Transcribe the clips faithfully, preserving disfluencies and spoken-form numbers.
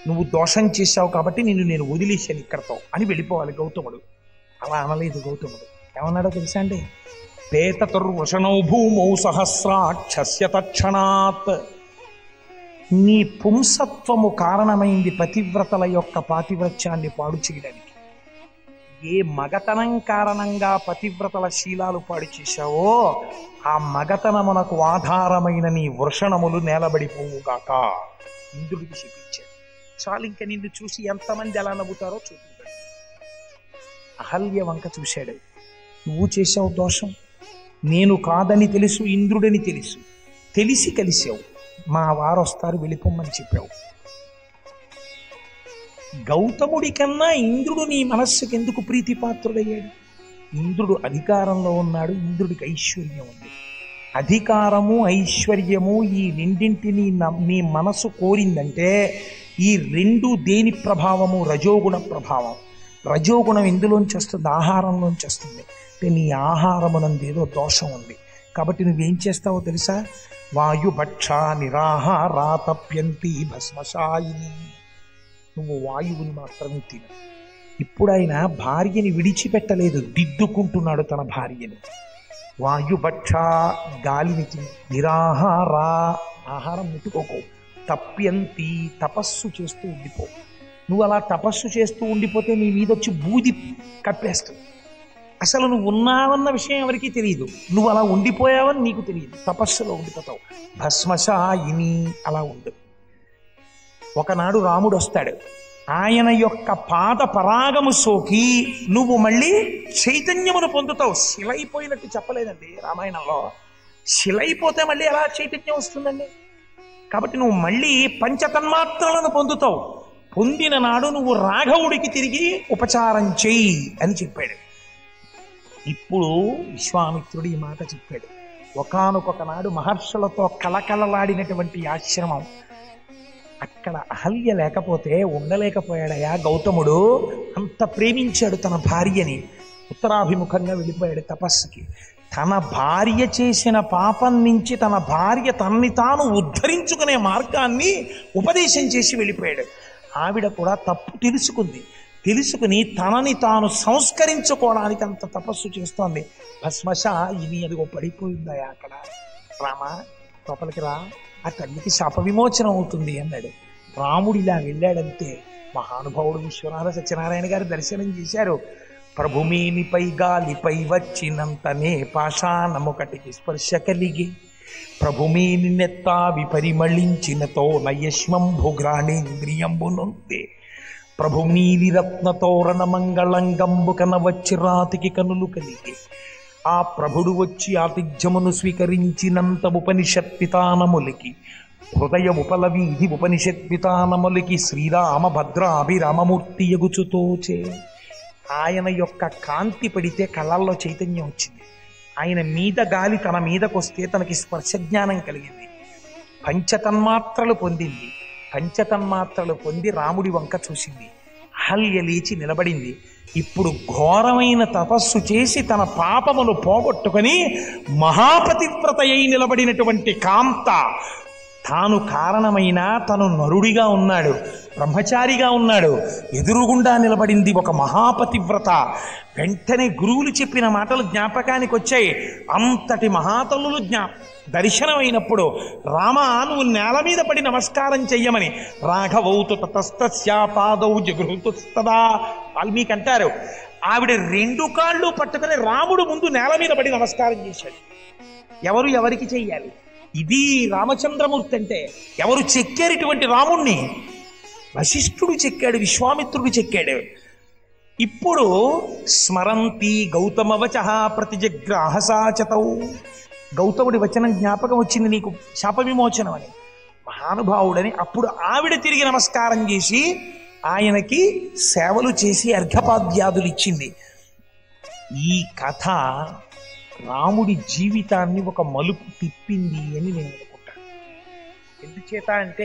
నువ్వు దోషం చేశావు కాబట్టి నిన్ను నేను వదిలేశాను ఇక్కడతో అని వెళ్ళిపోవాలి గౌతముడు. అలా అనలేదు గౌతముడు. ఏమన్నాడో తెలుసా అండి? పేతతుర్వశనౌ భూమౌ సహస్రాక్షస్య తక్షణాత్. నీ పుంసత్వము కారణమైంది పతివ్రతల యొక్క పాతివ్రత్యాన్ని పాడు చేయడానికి. ఏ మగతనం కారణంగా పతివ్రతల శీలాలు పాడు చేశావో ఆ మగతనమునకు ఆధారమైన నీ వృషణములు నేలబడిపోవుగాక ఇంద్రుడికి శపించాడు. చాలు, ఇంక నిన్ను చూసి ఎంతమంది ఎలా నవ్వుతారో చూపుతాడు. అహల్య వంక చూశాడు. నువ్వు చేశావు దోషం, నేను కాదని తెలుసు, ఇంద్రుడని తెలుసు, తెలిసి కలిసావు. మా వారు వస్తారు వెళ్ళిపోమ్మని చెప్పావు. గౌతముడి కన్నా ఇంద్రుడు నీ మనస్సుకి ఎందుకు ప్రీతిపాత్రుడయ్యాడు? ఇంద్రుడు అధికారంలో ఉన్నాడు, ఇంద్రుడికి ఐశ్వర్యం ఉంది. అధికారము ఐశ్వర్యము ఈ రెండింటినీ నీ మనసు కోరిందంటే ఈ రెండు దేని ప్రభావము? రజోగుణ ప్రభావం. రజోగుణం ఎందులోంచి వస్తుంది? ఆహారంలోంచి వస్తుంది. అంటే నీ ఆహారమునందేదో దోషం ఉంది. కాబట్టి నువ్వేం చేస్తావో తెలుసా? వాయుభక్ష నిరాహారా తప్యంతి భస్మశాయిని. నువ్వు వాయువుని మాత్రమే తిను. ఇప్పుడు ఆయన భార్యని విడిచిపెట్టలేదు, దిద్దుకుంటున్నాడు తన భార్యని. వాయుభక్ష గాలిని తిను, నిరాహారా ఆహారం ముట్టుకోకు, తప్యంతి తపస్సు చేస్తూ ఉండిపో. నువ్వు అలా తపస్సు చేస్తూ ఉండిపోతే నీ మీద వచ్చి బూది కప్పేస్తుంది. అసలు నువ్వు ఉన్నావన్న విషయం ఎవరికీ తెలియదు, నువ్వు అలా ఉండిపోయావని నీకు తెలియదు, తపస్సులో ఉండిపోతావు. భస్మశాయిని అలా ఉండు. ఒకనాడు రాముడు వస్తాడు, ఆయన యొక్క పాద పరాగము సోకి నువ్వు మళ్ళీ చైతన్యమును పొందుతావు. శిలైపోయినట్టు చెప్పలేదండి రామాయణంలో. శిలైపోతే మళ్ళీ ఎలా చైతన్యం వస్తుందండి? కాబట్టి నువ్వు మళ్ళీ పంచతన్మాత్రలను పొందుతావు. పొందిన నాడు నువ్వు రాఘవుడికి తిరిగి ఉపచారం చెయ్యి అని చెప్పాడు. ఇప్పుడు విశ్వామిత్రుడు ఈ మాట చెప్పాడు. ఒకానొక నాడు మహర్షులతో కలకలలాడినటువంటి ఆశ్రమం, అక్కడ అహల్య లేకపోతే ఉండలేకపోయాడయా గౌతముడు. అంత ప్రేమించాడు తన భార్యని. ఉత్తరాభిముఖంగా వెళ్ళిపోయాడు తపస్సుకి. తన భార్య చేసిన పాపం నుంచి తన భార్య తనని తాను ఉద్ధరించుకునే మార్గాన్ని ఉపదేశం చేసి వెళ్ళిపోయాడు. ఆవిడ కూడా తప్పు తెలుసుకుంది. తెలుసుకుని తనని తాను సంస్కరించుకోవడానికి అంత తపస్సు చేస్తోంది. భస్మశ ఇవి అదిగో పడిపోయిందయా అక్కడ. రామా లోపలికి రా, ఆ తల్లికి శాప విమోచనం అవుతుంది అన్నాడు. రాముడు ఇలా వెళ్ళాడంతే మహానుభావుడు విశ్వనాథ సత్యనారాయణ గారు దర్శనం చేశారు. ప్రభుమేనిపై గాలిపై వచ్చినంతనే పాషాణముకటికి స్పర్శ కలిగి ప్రభుమేని నెత్తా విపరిమళించినతో నయశ్మంభుగ్రాణేంద్రియంబునొంతే ప్రభు నీలి రత్నతోరణ మంగళంగంబు కనవచ్చి రాతికి కనులు కలిగి ఆ ప్రభుడు వచ్చి ఆతిథ్యమును స్వీకరించినంత ఉపనిషత్పితానములికి హృదయ ఉపలవీధి ఉపనిషత్పితానములికి శ్రీరామ భద్రాభిరామమూర్తి ఎగుచుతోచే. ఆయన యొక్క కాంతి పడితే కళ్ళల్లో చైతన్యం వచ్చింది. ఆయన మీద గాలి తన మీదకొస్తే తనకి స్పర్శ జ్ఞానం కలిగింది. పంచతన్మాత్రలు పొందింది. పంచతన్మాత్రలు పొంది రాముడి వంక చూసింది. అహల్య లేచి నిలబడింది. ఇప్పుడు ఘోరమైన తపస్సు చేసి తన పాపమును పోగొట్టుకొని మహాపతివ్రత అయి నిలబడినటువంటి కాంత, తాను కారణమైన తను నరుడిగా ఉన్నాడు, బ్రహ్మచారిగా ఉన్నాడు, ఎదురుగుండా నిలబడింది ఒక మహాపతివ్రత. వెంటనే గురువులు చెప్పిన మాటలు జ్ఞాపకానికి వచ్చాయి. అంతటి మహాతల్లులు జ్ఞా దర్శనమైనప్పుడు రామ నువ్వు నేల మీద పడి నమస్కారం చెయ్యమని రాఘవౌతు తతస్తస్యా పాదౌ జగృహుతుస్తదా వాల్మీకి అంటారు. ఆవిడ రెండు కాళ్ళు పట్టుకుని రాముడు ముందు నేల మీద పడి నమస్కారం చేశాడు. ఎవరు ఎవరికి చెయ్యాలి? ఇది రామచంద్రమూర్తి అంటే. ఎవరు చెక్కారు ఇటువంటి రాముణ్ణి? వశిష్ఠుడు చెక్కాడు, విశ్వామిత్రుడు చెక్కాడు. ఇప్పుడు స్మరంతి గౌతమవచ ప్రతిజగ్రాహసాచతౌ. గౌతముడి వచనం జ్ఞాపకం వచ్చింది నీకు శాప విమోచనం అని, మహానుభావుడని. అప్పుడు ఆవిడ తిరిగి నమస్కారం చేసి ఆయనకి సేవలు చేసి అర్ఘపాద్యాదులు ఇచ్చింది. ఈ కథ రాముడి జీవితాన్ని ఒక మలుపు తిప్పింది అని నేను అనుకుంటాను. ఎందుచేత అంటే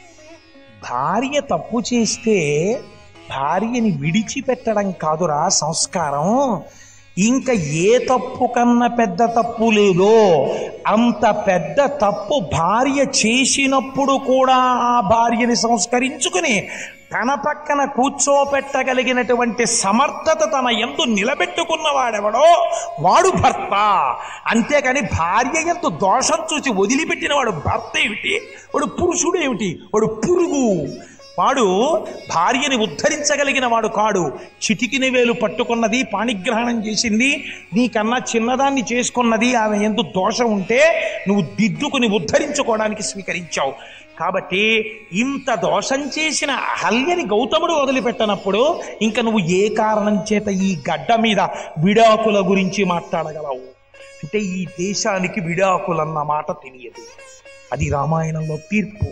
భార్య తప్పు చేస్తే భార్యని విడిచిపెట్టడం కాదురా సంస్కారం. ఇంకా ఏ తప్పు కన్నా పెద్ద తప్పు లేదో అంత పెద్ద తప్పు భార్య చేసినప్పుడు కూడా ఆ భార్యని సంస్కరించుకుని తన పక్కన కూర్చోపెట్టగలిగినటువంటి సమర్థత తన యందు నిలబెట్టుకున్నవాడెవడో వాడు భర్త. అంతేకాని భార్య యందు దోషం చూసి వదిలిపెట్టిన వాడు భర్త ఏమిటి, వాడు పురుషుడు ఏమిటి, వాడు పురుగు. వాడు భార్యని ఉద్ధరించగలిగిన వాడు కాడు. చిటికిన వేలు పట్టుకున్నది, పాణిగ్రహణం చేసింది, నీకన్నా చిన్నదాన్ని చేసుకున్నది, ఆమె యందు దోషం ఉంటే నువ్వు దిద్దుకుని ఉద్ధరించుకోవడానికి స్వీకరించావు. కాబట్టి ఇంత దోషం చేసిన అహల్యని గౌతముడు వదిలిపెట్టనప్పుడు ఇంకా నువ్వు ఏ కారణం చేత ఈ గడ్డ మీద విడాకుల గురించి మాట్లాడగలవు అంటే ఈ దేశానికి విడాకులన్న మాట తెలియదు. అది రామాయణంలో తీర్పు.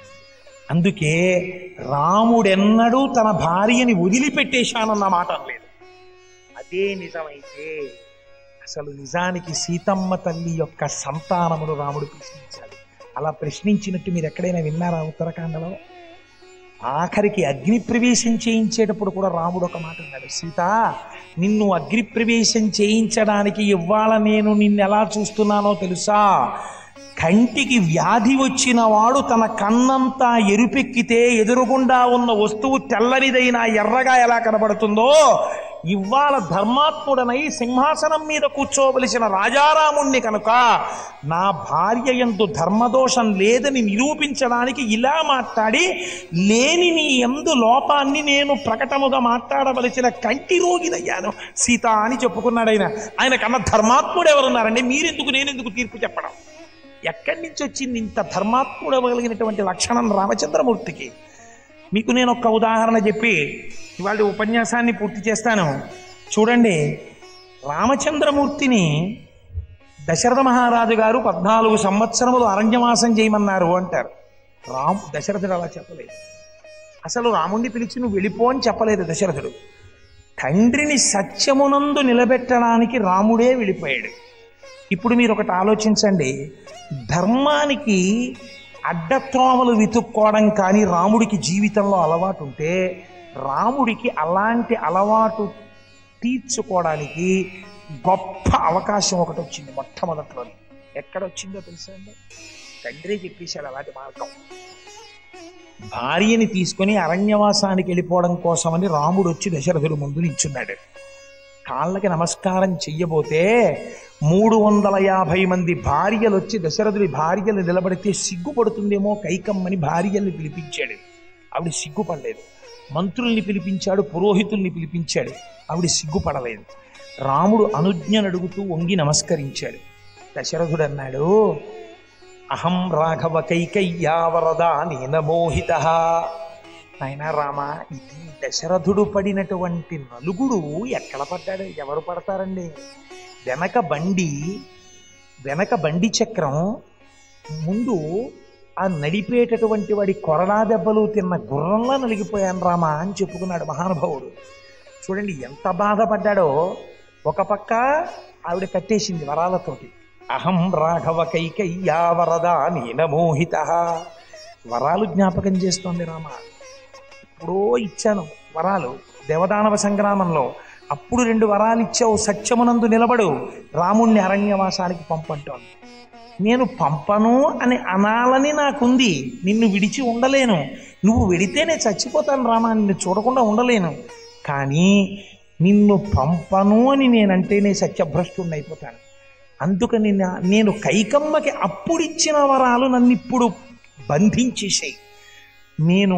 అందుకే రాముడెన్నడూ తన భార్యని వదిలిపెట్టేశానన్న మాట లేదు. అదే నిజమైతే అసలు నిజానికి సీతమ్మ తల్లి యొక్క సంతానమును రాముడు ప్రశ్నించాలి. అలా ప్రశ్నించినట్టు మీరు ఎక్కడైనా విన్నారా ఉత్తరాఖండలో? ఆఖరికి అగ్ని ప్రవేశం చేయించేటప్పుడు కూడా రాముడు ఒక మాట అన్నాడు, సీత నిన్ను అగ్ని ప్రవేశం చేయించడానికి ఇవాళ నేను నిన్ను ఎలా చూస్తున్నానో తెలుసా? కంటికి వ్యాధి వచ్చిన వాడు తన కన్నంతా ఎరుపెక్కితే ఎదురుగుండా ఉన్న వస్తువు తెల్లనిదైనా ఎర్రగా ఎలా కనబడుతుందో, ఇవాళ ధర్మాత్ముడనై సింహాసనం మీద కూర్చోవలసిన రాజారాముణ్ణి కనుక నా భార్య యందు ధర్మదోషం లేదని నిరూపించడానికి ఇలా మాట్లాడి లేని నీ యందు లోపాన్ని నేను ప్రకటముగా మాట్లాడవలసిన కంటి రోగినయ్యాను సీత అని చెప్పుకున్నాడు ఆయన. ఆయన కన్నా ధర్మాత్ముడు ఎవరున్నారండి? మీరెందుకు, నేనెందుకు తీర్పు చెప్పడం? ఎక్కడి నుంచి వచ్చింది ఇంత ధర్మాత్ముడు కలిగినటువంటి లక్షణం రామచంద్రమూర్తికి? మీకు నేను ఒక ఉదాహరణ చెప్పి ఇవాళ ఉపన్యాసాన్ని పూర్తి చేస్తాను. చూడండి, రామచంద్రమూర్తిని దశరథ మహారాజు గారు పద్నాలుగు సంవత్సరములు అరణ్యవాసం చేయమన్నారు అంటారు. రాము దశరథుడు అలా చెప్పలేదు. అసలు రాముణ్ణి పిలిచి నువ్వు వెళ్ళిపో అని చెప్పలేదు దశరథుడు. తండ్రిని సత్యమునందు నిలబెట్టడానికి రాముడే వెళ్ళిపోయాడు. ఇప్పుడు మీరు ఒకటి ఆలోచించండి, ధర్మానికి అడ్డత్రోమలు వెతుక్కోవడం కానీ రాముడికి జీవితంలో అలవాటు ఉంటే, రాముడికి అలాంటి అలవాటు తీర్చుకోవడానికి గొప్ప అవకాశం ఒకటి వచ్చింది మొట్టమొదట్లోనే. ఎక్కడొచ్చిందో తెలుసా అండి? తండ్రి చెప్పేశాడు అలాంటి మార్గం. భార్యని తీసుకొని అరణ్యవాసానికి వెళ్ళిపోవడం కోసమని రాముడు వచ్చి దశరథుడు ముందు నిల్చున్నాడు. కాళ్ళకి నమస్కారం చెయ్యబోతే మూడు వందల యాభై మంది భార్యలు వచ్చి దశరథుడి భార్యలు నిలబడితే సిగ్గుపడుతుందేమో కైకమ్మని భార్యల్ని పిలిపించాడు. ఆవిడ సిగ్గుపడలేదు. మంత్రుల్ని పిలిపించాడు, పురోహితుల్ని పిలిపించాడు, ఆవిడ సిగ్గుపడలేదు. రాముడు అనుజ్ఞను అడుగుతూ వంగి నమస్కరించాడు. దశరథుడు అన్నాడు, అహం రాఘవ కైకయ్యా వరదా నేన మోహిత. నాయనా రామ, ఇది దశరథుడు పడినటువంటి నలుగుడు ఎక్కడ పడ్డాడు? ఎవరు పడతారండి? వెనక బండి వెనక బండి చక్రం, ముందు ఆ నడిపేటటువంటి వాడి కొరడా దెబ్బలు తిన్న గుర్రంలా నలిగిపోయాను రామా అని చెప్పుకున్నాడు మహానుభావుడు. చూడండి ఎంత బాధపడ్డాడో. ఒక పక్క ఆవిడ కట్టేసింది వరాలతోటి, అహం రాఘవ కైకయ్యా వరదా నేన మోహిత. వరాలు జ్ఞాపకం చేస్తోంది రామ. ఎప్పుడో ఇచ్చాను వరాలు దేవదానవ సంగ్రామంలో, అప్పుడు రెండు వరాలు ఇచ్చావు, సత్యమునందు నిలబడు, రాముణ్ణి అరణ్యవాసానికి పంపంటోంది. నేను పంపను అని అనాలని నాకుంది, నిన్ను విడిచి ఉండలేను. నువ్వు వెడితే నేను చచ్చిపోతాను రామా, నిన్ను చూడకుండా ఉండలేను. కానీ నిన్ను పంపను అని నేనంటేనే సత్యభ్రష్టుణ్ణి అయిపోతాను. అందుకని నేను కైకమ్మకి అప్పుడిచ్చిన వరాలు నన్ను ఇప్పుడు బంధించేసాయి. నేను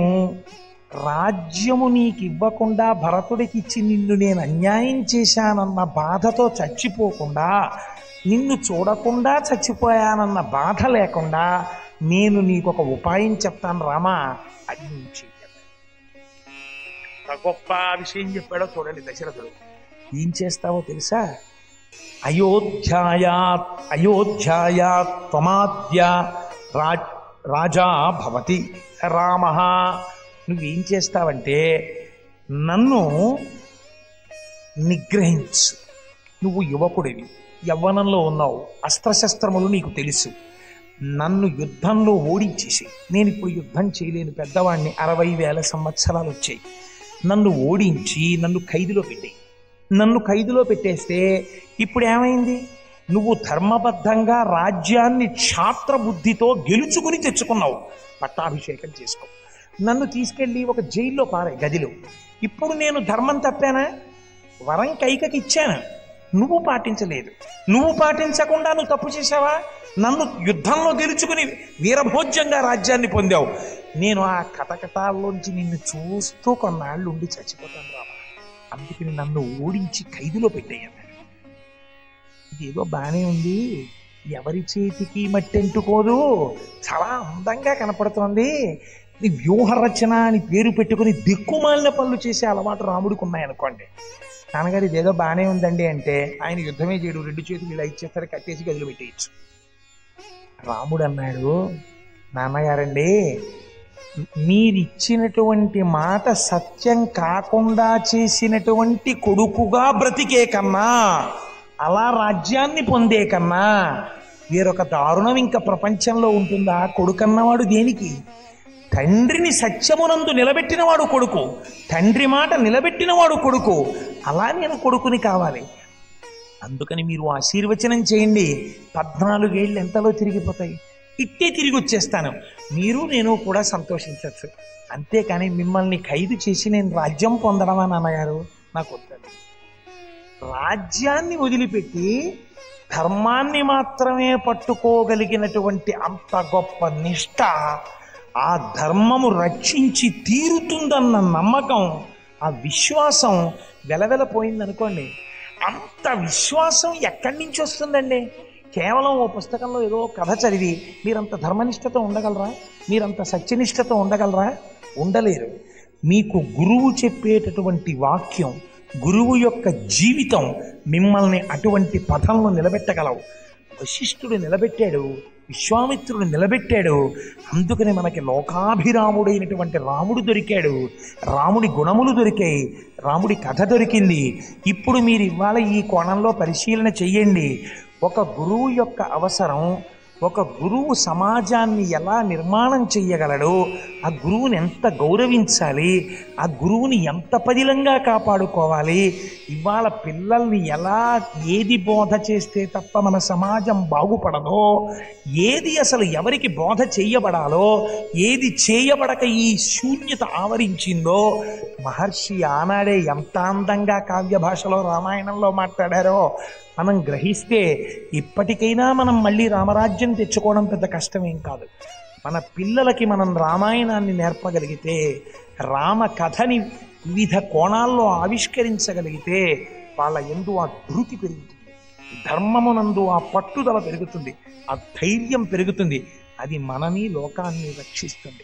రాజ్యము నీకు ఇవ్వకుండా భరతుడికి ఇచ్చి నిన్ను నేను అన్యాయం చేశానన్న బాధతో చచ్చిపోకుండా, నిన్ను చూడకుండా చచ్చిపోయానన్న బాధ లేకుండా నేను నీకు ఒక ఉపాయం చెప్తాను రామా, అది నువ్వు చెయ్యాలి. గొప్ప విషయం చెప్పాడో చూడండి దశరథుడు. ఏం చేస్తావో తెలుసా? అయోధ్యాయాత్ అయోధ్యాయాత్ త్వమాద్య రాజ్ రాజా భవతి రామ. నువ్వేం చేస్తావంటే నన్ను నిగ్రహించు. నువ్వు యువకుడివి, యవ్వనంలో ఉన్నావు, అస్త్రశస్త్రములు నీకు తెలుసు. నన్ను యుద్ధంలో ఓడించేసి, నేను ఇప్పుడు యుద్ధం చేయలేను, పెద్దవాడిని, అరవై వేల సంవత్సరాలు వచ్చాయి, నన్ను ఓడించి నన్ను ఖైదులో పెట్టాయి. నన్ను ఖైదులో పెట్టేస్తే ఇప్పుడు ఏమైంది? నువ్వు ధర్మబద్ధంగా రాజ్యాన్ని క్షాత్ర బుద్ధితో గెలుచుకుని తెచ్చుకున్నావు, పట్టాభిషేకం చేసుకో. నన్ను తీసుకెళ్ళి ఒక జైల్లో పారే గదిలో. ఇప్పుడు నేను ధర్మం తప్పానా? వరం కైకకి ఇచ్చాను, నువ్వు పాటించలేదు. నువ్వు పాటించకుండా నువ్వు తప్పు చేసావా? నన్ను యుద్ధంలో గెలుచుకుని వీరభోజ్యంగా రాజ్యాన్ని పొందావు. నేను ఆ కటకటాల్లోంచి నిన్ను చూస్తూ కొన్నాళ్ళు ఉండి చచ్చిపోతాను రామా, అందుకని నన్ను ఓడించి ఖైదులో పెట్టేయన్నాడు. ఇదేదో బాగానే ఉంది, ఎవరి చేతికి మట్టి అంటుకోదు, చాలా అందంగా కనపడుతోంది. ఇది వ్యూహరచన అని పేరు పెట్టుకుని దిక్కుమాలిన పనులు చేసే అలవాటు రాముడికి ఉన్నాయనుకోండి. నాన్నగారు ఇదేదో బాగానే ఉందండి అంటే ఆయన యుద్ధమే చేయడు, రెండు చేతులు ఇలా ఇచ్చేస్తారు, కట్టేసి గదిలో పెట్టేయచ్చు. రాముడు అన్నాడు, నాన్నగారండి మీరిచ్చినటువంటి మాట సత్యం కాకుండా చేసినటువంటి కొడుకుగా బ్రతికే కన్నా, అలా రాజ్యాన్ని పొందే కన్నా వేరొక దారుణం ఇంకా ప్రపంచంలో ఉంటుందా? కొడుకన్నవాడు దేనికి? తండ్రిని సత్యమునందు నిలబెట్టినవాడు కొడుకు, తండ్రి మాట నిలబెట్టినవాడు కొడుకు. అలా నేను కొడుకుని కావాలి. అందుకని మీరు ఆశీర్వచనం చేయండి, పద్నాలుగేళ్ళు ఎంతలో తిరిగిపోతాయి, ఇట్టే తిరిగి వచ్చేస్తాను, మీరు నేను కూడా సంతోషించవచ్చు. అంతేకాని మిమ్మల్ని ఖైదు చేసి నేను రాజ్యం పొందడమా నాన్నగారు? నాకు వద్దండి. రాజ్యాన్ని వదిలిపెట్టి ధర్మాన్ని మాత్రమే పట్టుకోగలిగినటువంటి అంత గొప్ప నిష్ఠ, ఆ ధర్మము రక్షించి తీరుతుందన్న నమ్మకం, ఆ విశ్వాసం వెలవెలపోయిందనుకోండి. అంత విశ్వాసం ఎక్కడి నుంచి వస్తుందండి? కేవలం ఓ పుస్తకంలో ఏదో కథ చదివి మీరంత ధర్మనిష్టతో ఉండగలరా? మీరంత సత్యనిష్టతో ఉండగలరా? ఉండలేరు. మీకు గురువు చెప్పేటటువంటి వాక్యం, గురువు యొక్క జీవితం మిమ్మల్ని అటువంటి పథంలో నిలబెట్టగలవు. వశిష్ఠుడు నిలబెట్టాడు, విశ్వామిత్రుడు నిలబెట్టాడు. అందుకని మనకి లోకాభిరాముడైనటువంటి రాముడు దొరికాడు, రాముడి గుణములు దొరికాయి, రాముడి కథ దొరికింది. ఇప్పుడు మీరు ఇవాళ ఈ కోణంలో పరిశీలన చెయ్యండి. ఒక గురువు యొక్క అవసరం, ఒక గురువు సమాజాన్ని ఎలా నిర్మాణం చెయ్యగలడు, ఆ గురువుని ఎంత గౌరవించాలి, ఆ గురువుని ఎంత పదిలంగా కాపాడుకోవాలి, ఇవాళ పిల్లల్ని ఎలా ఏది బోధ చేస్తే తప్ప మన సమాజం బాగుపడదో, ఏది అసలు ఎవరికి బోధ చెయ్యబడాలో, ఏది చేయబడక ఈ శూన్యత ఆవరించిందో మహర్షి ఆనాడే ఎంత అందంగా కావ్య భాషలో రామాయణంలో మాట్లాడారో మనం గ్రహిస్తే ఇప్పటికైనా మనం మళ్ళీ రామరాజ్యం తెచ్చుకోవడం పెద్ద కష్టమేం కాదు. మన పిల్లలకి మనం రామాయణాన్ని నేర్పగలిగితే, రామ కథని వివిధ కోణాల్లో ఆవిష్కరించగలిగితే వాళ్ళ యందు ఆ ధృతి పెరుగుతుంది, ధర్మమునందు ఆ పట్టుదల పెరుగుతుంది, ఆ ధైర్యం పెరుగుతుంది. అది మనని లోకాన్ని రక్షిస్తుంది.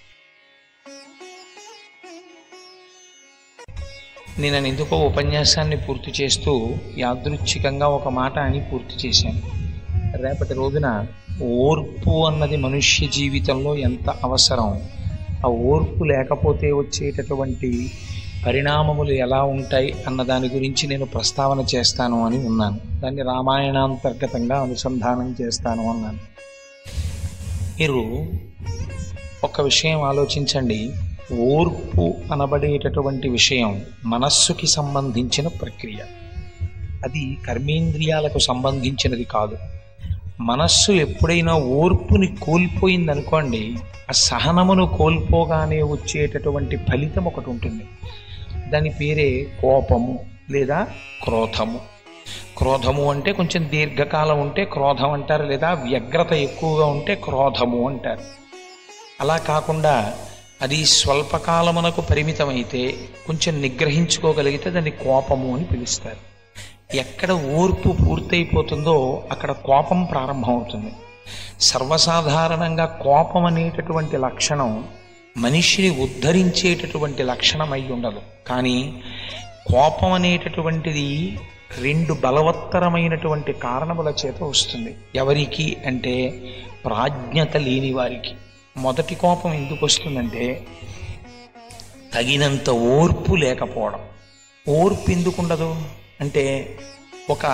నేను ఎందుకో ఉపన్యాసాన్ని పూర్తి చేస్తూ యాదృచ్ఛికంగా ఒక మాట అని పూర్తి చేశాను. రేపటి రోజున ఓర్పు అన్నది మనుష్య జీవితంలో ఎంత అవసరం, ఆ ఓర్పు లేకపోతే వచ్చేటటువంటి పరిణామములు ఎలా ఉంటాయి అన్న దాని గురించి నేను ప్రస్తావన చేస్తాను అని ఉన్నాను. దాన్ని రామాయణాంతర్గతంగా అనుసంధానం చేస్తాను అన్నాను. మీరు ఒక విషయం ఆలోచించండి. ఓర్పు అనబడేటటువంటి విషయం మనస్సుకి సంబంధించిన ప్రక్రియ, అది కర్మేంద్రియాలకు సంబంధించినది కాదు. మనస్సు ఎప్పుడైనా ఓర్పుని కోల్పోయిందనుకోండి, ఆ సహనమును కోల్పోగానే వచ్చేటటువంటి ఫలితం ఒకటి ఉంటుంది. దాని పేరే కోపము లేదా క్రోధము. క్రోధము అంటే కొంచెం దీర్ఘకాలం ఉంటే క్రోధం అంటారు, లేదా వ్యగ్రత ఎక్కువగా ఉంటే క్రోధము అంటారు. అలా కాకుండా అది స్వల్పకాలమునకు పరిమితమైతే, కొంచెం నిగ్రహించుకోగలిగితే దాన్ని కోపము అని పిలుస్తారు. ఎక్కడ ఓర్పు పూర్తయిపోతుందో అక్కడ కోపం ప్రారంభమవుతుంది. సర్వసాధారణంగా కోపం అనేటటువంటి లక్షణం మనిషిని ఉద్ధరించేటటువంటి లక్షణం అయి ఉండదు. కానీ కోపం అనేటటువంటిది రెండు బలవత్తరమైనటువంటి కారణముల చేత వస్తుంది. ఎవరికి అంటే ప్రాజ్ఞత లేని వారికి. మొదటి కోపం ఎందుకు వస్తుందంటే తగినంత ఓర్పు లేకపోవడం. ఓర్పు ఎందుకు ఉండదు అంటే, ఒక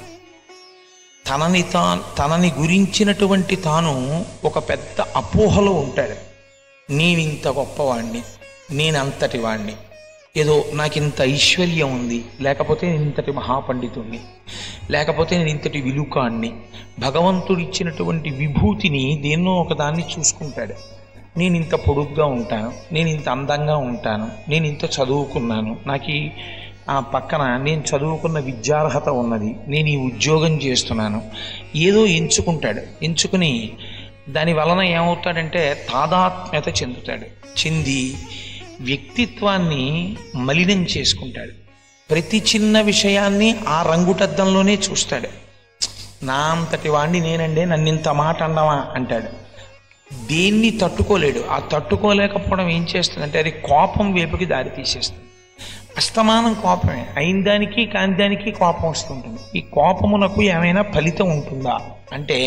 తనని తా తనని గురించినటువంటి తాను ఒక పెద్ద అపోహలో ఉంటాడు. నేనింత గొప్పవాణ్ణి, నేనంతటి వాణ్ణి, ఏదో నాకు ఇంత ఐశ్వర్యం ఉంది, లేకపోతే నేను ఇంతటి మహాపండితుణ్ణి, లేకపోతే నేను ఇంతటి విలుకాన్ని, భగవంతుడిచ్చినటువంటి విభూతిని దేన్నో ఒకదాన్ని చూసుకుంటాడు. నేను ఇంత పొడుగ్గా ఉంటాను, నేను ఇంత అందంగా ఉంటాను, నేను ఇంత చదువుకున్నాను, నాకు ఆ పక్కన నేను చదువుకున్న విద్యార్హత ఉన్నది, నేను ఈ ఉద్యోగం చేస్తున్నాను, ఏదో ఎంచుకుంటాడు. ఎంచుకుని దాని వలన ఏమవుతాడంటే తాదాత్మ్యత చెందుతాడు. చెంది వ్యక్తిత్వాన్ని మలినం చేసుకుంటాడు. ప్రతి చిన్న విషయాన్ని ఆ రంగుటద్దంలోనే చూస్తాడు. నా అంతటి వాణ్ణి నేనండే, నన్నింత మాట అన్నవా అంటాడు. దేన్ని తట్టుకోలేడు. ఆ తట్టుకోలేకపోవడం ఏం చేస్తుందంటే అది కోపం వైపుకి దారి తీసేస్తుంది. అస్తమానం కోపమే, అయిన దానికి కాని దానికి కోపం వస్తుంటుంది. ఈ కోపమునకు ఏమైనా ఫలితం ఉంటుందా అంటే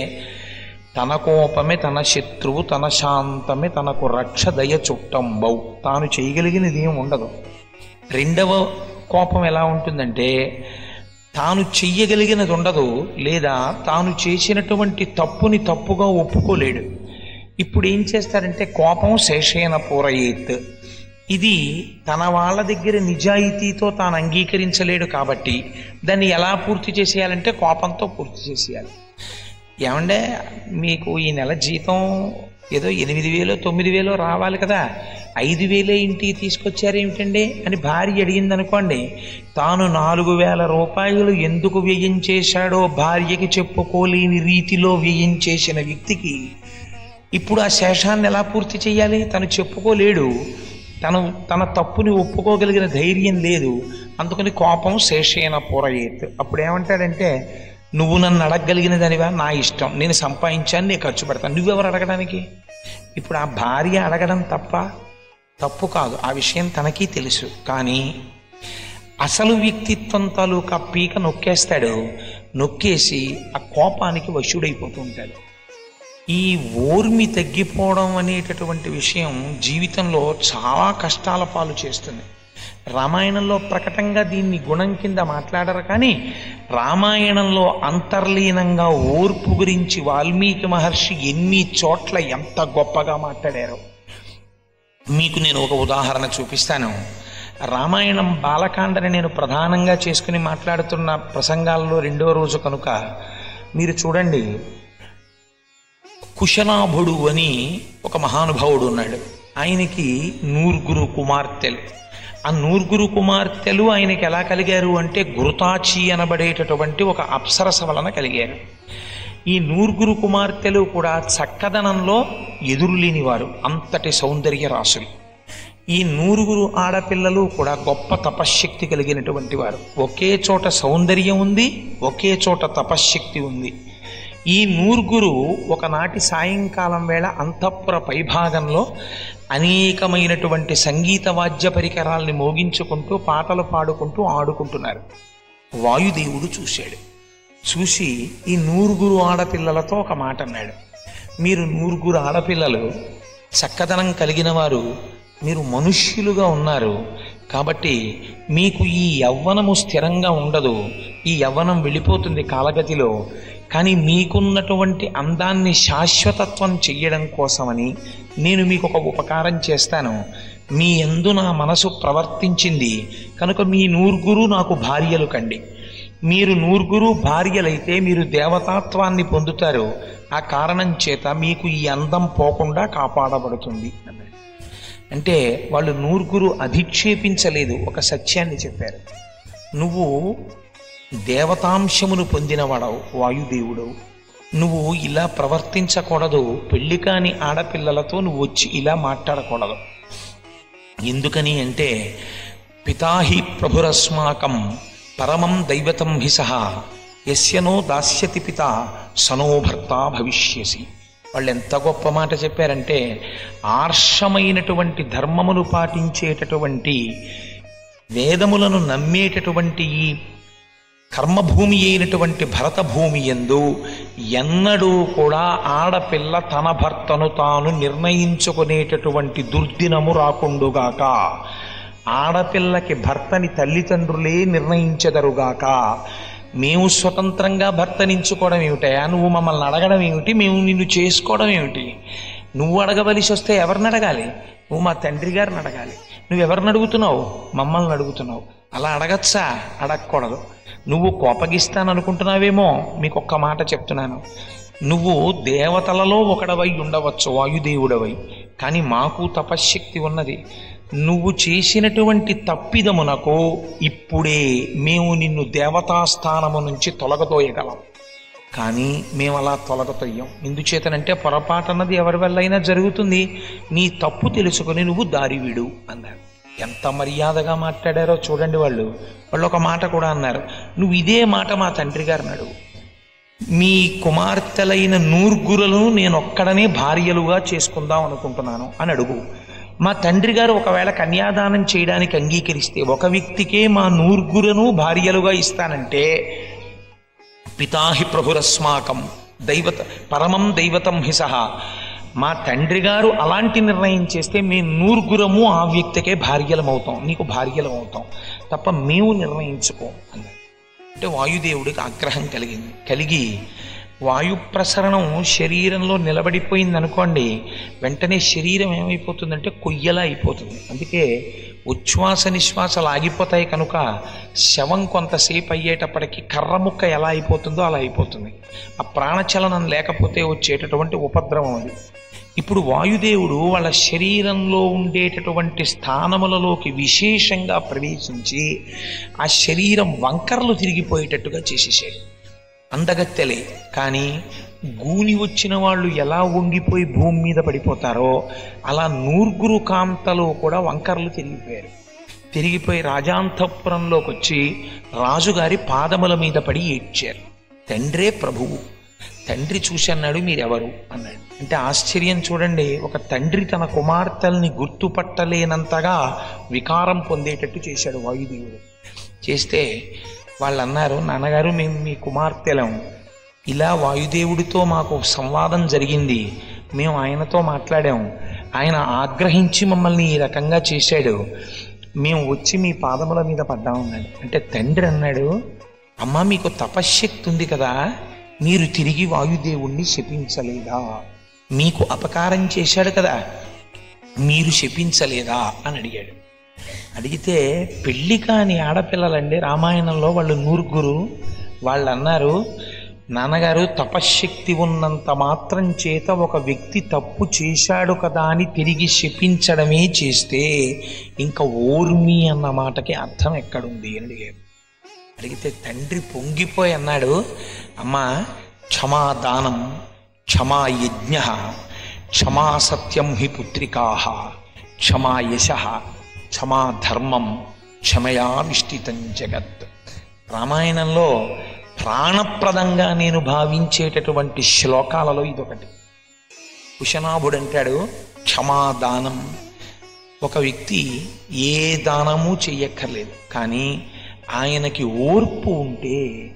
తన కోపమే తన శత్రువు, తన శాంతమే తనకు రక్ష దయ చుట్టంబౌ. తాను చేయగలిగినది ఏం ఉండదు. రెండవ కోపం ఎలా ఉంటుందంటే తాను చెయ్యగలిగినది ఉండదు, లేదా తాను చేసినటువంటి తప్పుని తప్పుగా ఒప్పుకోలేడు. ఇప్పుడు ఏం చేస్తాడంటే కోపం శేషేన పూరయేత్. ఇది తన వాళ్ళ దగ్గర నిజాయితీతో తాను అంగీకరించలేడు కాబట్టి దాన్ని ఎలా పూర్తి చేసేయాలంటే కోపంతో పూర్తి చేసేయాలి. ఏమంటే మీకు ఈ నెల జీతం ఏదో ఎనిమిది వేలో తొమ్మిది వేలో రావాలి కదా, ఐదు వేలే ఇంటికి తీసుకొచ్చారు ఏమిటండి అని భార్య అడిగింది అనుకోండి, తాను నాలుగు వేల రూపాయలు ఎందుకు వ్యయం చేశాడో భార్యకి చెప్పుకోలేని రీతిలో వ్యయం చేసిన వ్యక్తికి ఇప్పుడు ఆ శేషాన్ని ఎలా పూర్తి చేయాలి? తను చెప్పుకోలేడు, తను తన తప్పుని ఒప్పుకోగలిగిన ధైర్యం లేదు. అందుకని కోపం శేషేన పూరయేత్. అప్పుడు ఏమంటాడంటే నువ్వు నన్ను అడగగలిగిన దానివా, నా ఇష్టం, నేను సంపాదించాను, నేను ఖర్చు పెడతాను, నువ్వెవరు అడగడానికి? ఇప్పుడు ఆ భార్య అడగడం తప్ప తప్పు కాదు, ఆ విషయం తనకి తెలుసు. కానీ అసలు వ్యక్తిత్వం తాలూకా పీక నొక్కేస్తాడు. నొక్కేసి ఆ కోపానికి వశుడైపోతూ ఉంటాడు. ఈ ఓర్మి తగ్గిపోవడం అనేటటువంటి విషయం జీవితంలో చాలా కష్టాల పాలు చేస్తుంది. రామాయణంలో ప్రకటంగా దీన్ని గుణం కింద మాట్లాడరు, కానీ రామాయణంలో అంతర్లీనంగా ఓర్పు గురించి వాల్మీకి మహర్షి ఎన్ని చోట్ల ఎంత గొప్పగా మాట్లాడారో మీకు నేను ఒక ఉదాహరణ చూపిస్తాను. రామాయణం బాలకాండని నేను ప్రధానంగా చేసుకుని మాట్లాడుతున్న ప్రసంగాల్లో రెండో రోజు కనుక మీరు చూడండి. కుశనాభుడు అని ఒక మహానుభావుడు ఉన్నాడు. ఆయనకి నూరుగురు కుమార్తెలు. ఆ నూరుగురు కుమార్తెలు ఆయనకి ఎలా కలిగారు అంటే గురుతాచి అనబడేటటువంటి ఒక అప్సరస వలన కలిగారు. ఈ నూరుగురు కుమార్తెలు కూడా చక్కదనంలో ఎదురులేని వారు, అంతటి సౌందర్య రాసులు. ఈ నూరుగురు ఆడపిల్లలు కూడా గొప్ప తపశ్శక్తి కలిగినటువంటి వారు. ఒకే చోట సౌందర్యం ఉంది, ఒకే చోట తపశ్శక్తి ఉంది. ఈ నూరుగురు ఒకనాటి సాయంకాలం వేళ అంతఃపుర పైభాగంలో అనేకమైనటువంటి సంగీత వాద్య పరికరాల్ని మోగించుకుంటూ పాటలు పాడుకుంటూ ఆడుకుంటున్నారు. వాయుదేవుడు చూశాడు. చూసి ఈ నూరుగురు ఆడపిల్లలతో ఒక మాట అన్నాడు. మీరు నూరుగురు ఆడపిల్లలు, చక్కదనం కలిగిన వారు, మీరు మనుష్యులుగా ఉన్నారు కాబట్టి మీకు ఈ యవ్వనము స్థిరంగా ఉండదు, ఈ యవ్వనం వెళ్ళిపోతుంది కాలగతిలో. కానీ మీకున్నటువంటి అందాన్ని శాశ్వతత్వం చెయ్యడం కోసమని నేను మీకు ఒక ఉపకారం చేస్తాను. మీ యందు నా మనసు ప్రవర్తించింది కనుక మీ నూరుగురు నాకు భార్యలు కండి. మీరు నూరుగురు భార్యలైతే మీరు దేవతాత్వాన్ని పొందుతారు. ఆ కారణం చేత మీకు ఈ అందం పోకుండా కాపాడబడుతుంది అన్నాడు. అంటే వాళ్ళు నూరుగురు అధిక్షేపించలేదు, ఒక సత్యాన్ని చెప్పారు. నువ్వు దేవతాంశమును పొందినవాడవు, వాయుదేవుడవు, నువ్వు ఇలా ప్రవర్తించకూడదు. పెళ్లి కాని ఆడపిల్లలతో నువ్వు వచ్చి ఇలా మాట్లాడకూడదు. ఎందుకని అంటే పితాహి ప్రభురస్మాకం పరమం దైవతం హి సహ యస్యనో దాస్యతి పిత సనో భర్త భవిష్యసి. వాళ్ళు ఎంత గొప్ప మాట చెప్పారంటే ఆర్షమైనటువంటి ధర్మమును పాటించేటటువంటి వేదములను నమ్మేటటువంటి ఈ కర్మభూమి అయినటువంటి భరత భూమి యందు ఎన్నడూ కూడా ఆడపిల్ల తన భర్తను తాను నిర్ణయించుకునేటటువంటి దుర్దినము రాకుండుగాక. ఆడపిల్లకి భర్తని తల్లిదండ్రులే నిర్ణయించెదరుగాక. మేము స్వతంత్రంగా భర్తనించుకోవడం ఏమిటయా, నువ్వు మమ్మల్ని అడగడం ఏమిటి, మేము నిన్ను చేసుకోవడం ఏమిటి? నువ్వు అడగవలసి వస్తే ఎవరిని అడగాలి? నువ్వు మా తండ్రి గారిని అడగాలి. నువ్వెవరిని అడుగుతున్నావు? మమ్మల్ని అడుగుతున్నావు. అలా అడగచ్చా? అడగకూడదు. నువ్వు కోపగిస్తాననుకుంటున్నావేమో. మీకు ఒక్క మాట చెప్తున్నాను, నువ్వు దేవతలలో ఒకడవై ఉండవచ్చు, వాయుదేవుడవై, కానీ మాకు తపశ్శక్తి ఉన్నది. నువ్వు చేసినటువంటి తప్పిదమునకు ఇప్పుడే మేము నిన్ను దేవతాస్థానము నుంచి తొలగతోయగలం, కానీ మేము అలా తొలగతోయ్యం. ఎందుచేతనంటే పొరపాటన్నది ఎవరి వల్లైనా జరుగుతుంది. నీ తప్పు తెలుసుకొని నువ్వు దారి విడు అన్నారు. ఎంత మర్యాదగా మాట్లాడారో చూడండి. వాళ్ళు వాళ్ళు ఒక మాట కూడా అన్నారు, నువ్వు ఇదే మాట మా తండ్రి గారిని అడుగు. మీ కుమార్తెలైన నూర్గురులను నేను ఒక్కడనే భార్యలుగా చేసుకుందాం అనుకుంటున్నాను అని అడుగు. మా తండ్రి గారు ఒకవేళ కన్యాదానం చేయడానికి అంగీకరిస్తే ఒక వ్యక్తికే మా నూర్గురును భార్యలుగా ఇస్తానంటే, పితాహి ప్రభురస్మాకం దైవత పరమం దైవతం హిసహ, మా తండ్రి గారు అలాంటి నిర్ణయం చేస్తే మేము నూర్గురము ఆ వ్యక్తికే భార్యలమవుతాం, నీకు భార్యలమవుతాం తప్ప మేము నిర్ణయించుకో అన్నారు. అంటే వాయుదేవుడికి ఆగ్రహం కలిగింది. కలిగి వాయు ప్రసరణం శరీరంలో నిలబడిపోయింది అనుకోండి, వెంటనే శరీరం ఏమైపోతుందంటే కొయ్యలా అయిపోతుంది. అందుకే ఉచ్ఛ్వాస నిశ్వాసాలు ఆగిపోతాయి కనుక శవం కొంతసేపు అయ్యేటప్పటికి కర్ర ముక్క ఎలా అయిపోతుందో అలా అయిపోతుంది. ఆ ప్రాణచలనం లేకపోతే వచ్చేటటువంటి ఉపద్రవం అది. ఇప్పుడు వాయుదేవుడు వాళ్ళ శరీరంలో ఉండేటటువంటి స్థానములలోకి విశేషంగా ప్రవేశించి ఆ శరీరం వంకరలు తిరిగిపోయేటట్టుగా చేసేసాడు. అందగత్తెలే, కానీ గూని వచ్చిన వాళ్ళు ఎలా వంగిపోయి భూమి మీద పడిపోతారో అలా నూర్గురు కాంతలో కూడా వంకరలు తిరిగిపోయారు. తిరిగిపోయి రాజాంతఃపురంలోకి వచ్చి రాజుగారి పాదముల మీద పడి ఏడ్చారు. తండ్రే ప్రభువు. తండ్రి చూసి అన్నాడు, మీరెవరు అన్నాడు. అంటే ఆశ్చర్యం చూడండి, ఒక తండ్రి తన కుమార్తెల్ని గుర్తుపట్టలేనంతగా వికారం పొందేటట్టు చేశాడు వాయుదేవుడు. చేస్తే వాళ్ళు అన్నారు, నాన్నగారు మేము మీ కుమార్తెలం, ఇలా వాయుదేవుడితో మాకు సంవాదం జరిగింది, మేము ఆయనతో మాట్లాడాము, ఆయన ఆగ్రహించి మమ్మల్ని ఈ రకంగా చేశాడు, మేము వచ్చి మీ పాదముల మీద పడ్డామన్నాడు. అంటే తండ్రి అన్నాడు, అమ్మ మీకు తపశ్శక్తి ఉంది కదా, మీరు తిరిగి వాయుదేవుణ్ణి శపించలేదా? మీకు అపకారం చేశాడు కదా, మీరు శపించలేదా అని అడిగాడు. అడిగితే పెళ్ళి కాని ఆడపిల్లలండి రామాయణంలో వాళ్ళు నూర్గురు. వాళ్ళు అన్నారు, నాన్నగారు తపశ్శక్తి ఉన్నంత మాత్రం చేత ఒక వ్యక్తి తప్పు చేశాడు కదా అని తిరిగి శపించడమే చేస్తే ఇంకా ఓర్మి అన్న మాటకి అర్థం ఎక్కడుంది అని అడిగారు. అడిగితే తండ్రి పొంగిపోయి అన్నాడు, అమ్మా క్షమాదానం క్షమా యజ్ఞ క్షమా సత్యం హి పుత్రికాః క్షమా యశః క్షమా ధర్మం క్షమయా విష్టితం జగత్. రామాయణంలో ప్రాణప్రదంగా నేను భావించేటటువంటి శ్లోకాలలో ఇదొకటి. కుశనాభుడు అంటాడు, క్షమాదానం. ఒక వ్యక్తి ఏ దానము చెయ్యక్కర్లేదు, కానీ ఆయనకి ఓర్పు ఉంటే,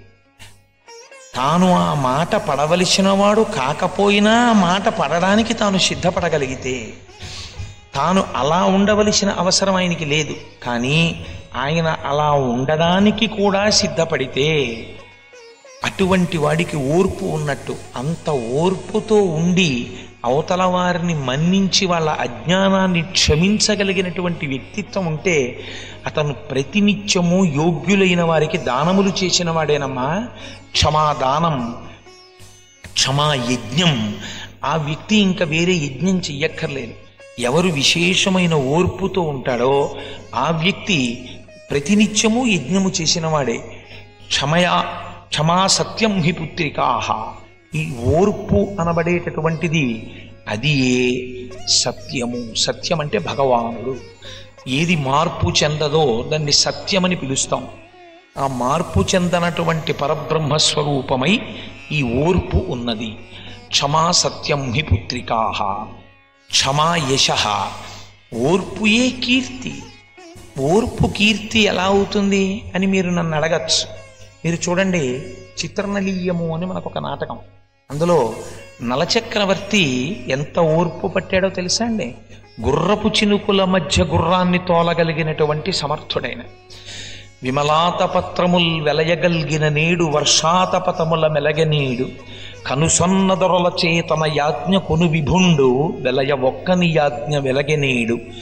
తాను ఆ మాట పడవలసిన వాడు కాకపోయినా ఆ మాట పడడానికి తాను సిద్ధపడగలిగితే, తాను అలా ఉండవలసిన అవసరం ఆయనకి లేదు, కానీ ఆయన అలా ఉండడానికి కూడా సిద్ధపడితే అటువంటి వాడికి ఓర్పు ఉన్నట్టు. అంత ఓర్పుతో ఉండి అవతల వారిని మన్నించి వాళ్ళ అజ్ఞానాన్ని క్షమించగలిగినటువంటి వ్యక్తిత్వం ఉంటే అతను ప్రతినిత్యము యోగ్యులైన వారికి దానములు చేసిన వాడేనమ్మా. క్షమాదానం క్షమా యజ్ఞం. ఆ వ్యక్తి ఇంకా వేరే యజ్ఞం చెయ్యక్కర్లేదు. ఎవరు విశేషమైన ఓర్పుతో ఉంటాడో ఆ వ్యక్తి ప్రతినిత్యము యజ్ఞము చేసిన వాడే. క్షమయా క్షమా సత్యం హి పుత్రికాః. ఈ ఓర్పు అనబడేటటువంటిది అది ఏ సత్యము. సత్యం అంటే భగవానుడు. ఏది మార్పు చెందదో దాన్ని సత్యమని పిలుస్తాం. ఆ మార్పు చెందనటువంటి పరబ్రహ్మస్వరూపమై ఈ ఓర్పు ఉన్నది. క్షమా సత్యం హి పుత్రికాః క్షమా యశః. ఓర్పుయే కీర్తి. ఓర్పు కీర్తి ఎలా అవుతుంది అని మీరు నన్ను అడగచ్చు. మీరు చూడండి, చిత్రనలీయము అని మనకు ఒక నాటకం. అందులో నలచక్రవర్తి ఎంత ఓర్పు పట్టాడో తెలుసా అండి? గుర్రపు చినుకుల మధ్య గుర్రాన్ని తోలగలిగినటువంటి సమర్థుడైన. విమలాతపత్రముల్ వెలయగల్గిన నేడు వర్షాతపతముల మెలగనీడు కనుసన్న దొరల చేతన యాజ్ఞ కొను విభుండు వెలయ ఒక్కని యాజ్ఞ వెలగనీడు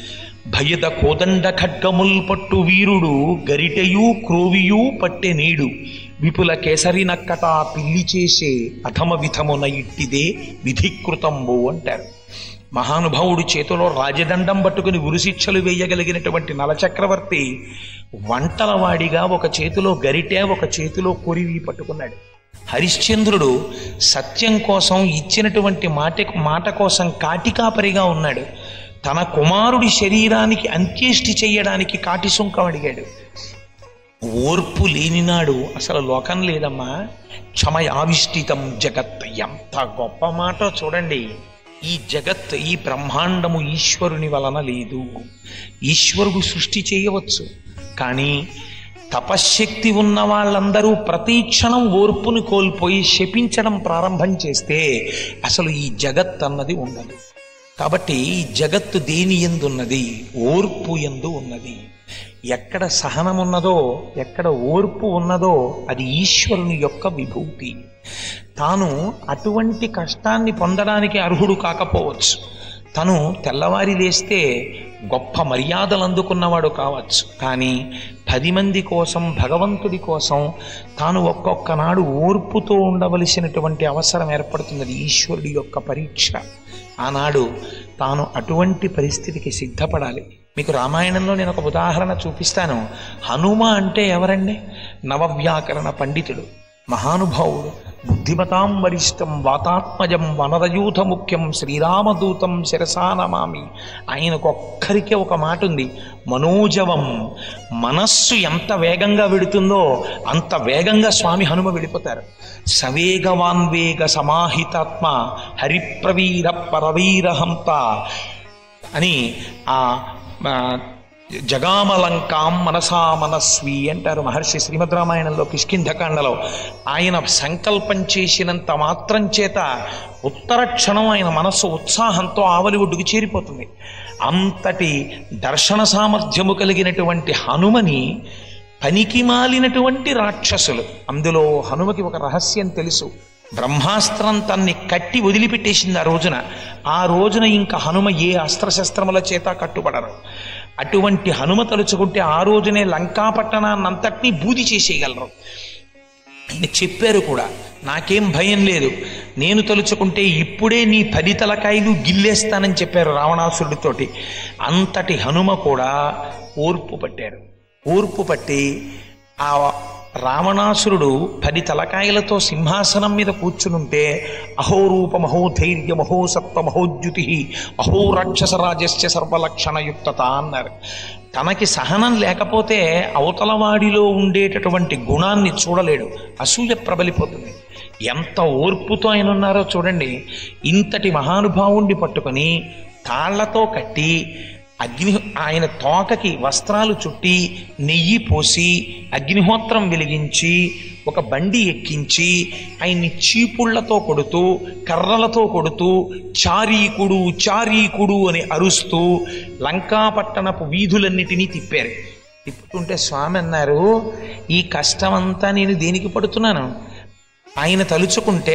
భయద కోదండ ఖడ్గముల్ పట్టు వీరుడు గరిటెయు క్రోవియు పట్టె నీడు విపుల కేసరి నక్కట పిల్లి చేసే అధమ విధమున ఇట్టిదే విధికృతంబు అంటారు. మహానుభావుడు చేతిలో రాజదండం పట్టుకుని ఉరిశిక్షలు వేయగలిగినటువంటి నలచక్రవర్తి వంటలవాడిగా ఒక చేతిలో గరిటె ఒక చేతిలో కొరివి పట్టుకున్నాడు. హరిశ్చంద్రుడు సత్యం కోసం ఇచ్చినటువంటి మాట మాట కోసం కాటికాపరిగా ఉన్నాడు. తన కుమారుడి శరీరానికి అంత్యేష్టి చెయ్యడానికి కాటి సుంకం అడిగాడు. ఓర్పు లేనినాడు అసలు లోకం లేదమ్మా. క్షమయావిష్టితం జగత్, ఎంత గొప్ప మాట చూడండి. ఈ జగత్, ఈ బ్రహ్మాండము ఈశ్వరుని వలన లేదు. ఈశ్వరుడు సృష్టి చేయవచ్చు, కానీ తపశ్శక్తి ఉన్న వాళ్ళందరూ ప్రతి క్షణం ఓర్పుని కోల్పోయి శపించడం ప్రారంభం చేస్తే అసలు ఈ జగత్ అన్నది ఉండదు. కాబట్టి ఈ జగత్తు దేని యందు ఉన్నది? ఓర్పు యందు ఉన్నది. ఎక్కడ సహనం ఉన్నదో, ఎక్కడ ఓర్పు ఉన్నదో అది ఈశ్వరుని యొక్క విభూతి. తాను అటువంటి కష్టాన్ని పొందడానికి అర్హుడు కాకపోవచ్చు, తను తెల్లవారి లేస్తే గొప్ప మర్యాదలు అందుకున్నవాడు కావచ్చు, కానీ పది మంది కోసం, భగవంతుడి కోసం తాను ఒక్కొక్క నాడు ఓర్పుతో ఉండవలసినటువంటి అవసరం ఏర్పడుతున్నది. ఈశ్వరుడి యొక్క పరీక్ష. ఆనాడు తాను అటువంటి పరిస్థితికి సిద్ధపడాలి. మీకు రామాయణంలో నేను ఒక ఉదాహరణ చూపిస్తాను. హనుమ అంటే ఎవరండి? నవవ్యాకరణ పండితుడు, మహానుభావుడు, బుద్ధిమతాం వరిష్టం వాతాత్మజం వనరయూథ ముఖ్యం శ్రీరామదూతం శిరసా నమామి. ఆయనకొక్కరికే ఒక మాట ఉంది, మనోజవం. మనస్సు ఎంత వేగంగా వెడుతుందో అంత వేగంగా స్వామి హనుమ వెళ్ళిపోతారు. సవేగవాన్వేగ సమాహితాత్మ హరిప్రవీర పరవీరహంత అని ఆ జగామలంకాం మనసా మనస్వి అంటారు మహర్షి శ్రీమద్ రామాయణంలో కిష్కింధకాండలో. ఆయన సంకల్పం చేసినంత మాత్రం చేత ఉత్తర క్షణం ఆయన మనస్సు ఉత్సాహంతో ఆవలి ఒడ్డుకు చేరిపోతుంది. అంతటి దర్శన సామర్థ్యము కలిగినటువంటి హనుమని పనికి మాలినటువంటి రాక్షసులు, అందులో హనుమకి ఒక రహస్యం తెలుసు. బ్రహ్మాస్త్రం తన్ని కట్టి వదిలిపెట్టేసింది ఆ రోజున. ఆ రోజున ఇంకా హనుమ ఏ అస్త్రశస్త్రముల చేత కట్టుబడరు. అటువంటి హనుమ తలుచుకుంటే ఆ రోజునే లంకాపట్టణాన్నంతటినీ బూది చేసేయగలరు. ఆయన చెప్పారు కూడా, నాకేం భయం లేదు, నేను తలుచుకుంటే ఇప్పుడే నీ పది తలకాయలు గిల్లేస్తానని చెప్పారు రావణాసురుడితోటి. అంతటి హనుమ కూడా ఓర్పు పట్టారు. ఓర్పు పట్టి ఆ రావణాసురుడు పది తలకాయలతో సింహాసనం మీద కూర్చునుంటే అహోరూప మహోధైర్య మహోసత్వ మహోద్యుతి అహో రాక్షసరాజస్య సర్వలక్షణయుక్తత అన్నారు. తనకి సహనం లేకపోతే అవతలవాడిలో ఉండేటటువంటి గుణాన్ని చూడలేడు, అసూయ ప్రబలిపోతుంది. ఎంత ఓర్పుతో ఆయన ఉన్నారో చూడండి. ఇంతటి మహానుభావుణ్ణి పట్టుకొని తాళ్లతో కట్టి అగ్ని ఆయన తోకకి వస్త్రాలు చుట్టి నెయ్యి పోసి అగ్నిహోత్రం వెలిగించి ఒక బండి ఎక్కించి ఆయన్ని చీపుళ్లతో కొడుతూ కర్రలతో కొడుతూ చారీకుడు చారీకుడు అని అరుస్తూ లంకాపట్టణపు వీధులన్నిటినీ తిప్పారు. తిప్పుతుంటే స్వామి అన్నారు, ఈ కష్టమంతా నేను దేనికి పడుతున్నాను? ఆయన తలుచుకుంటే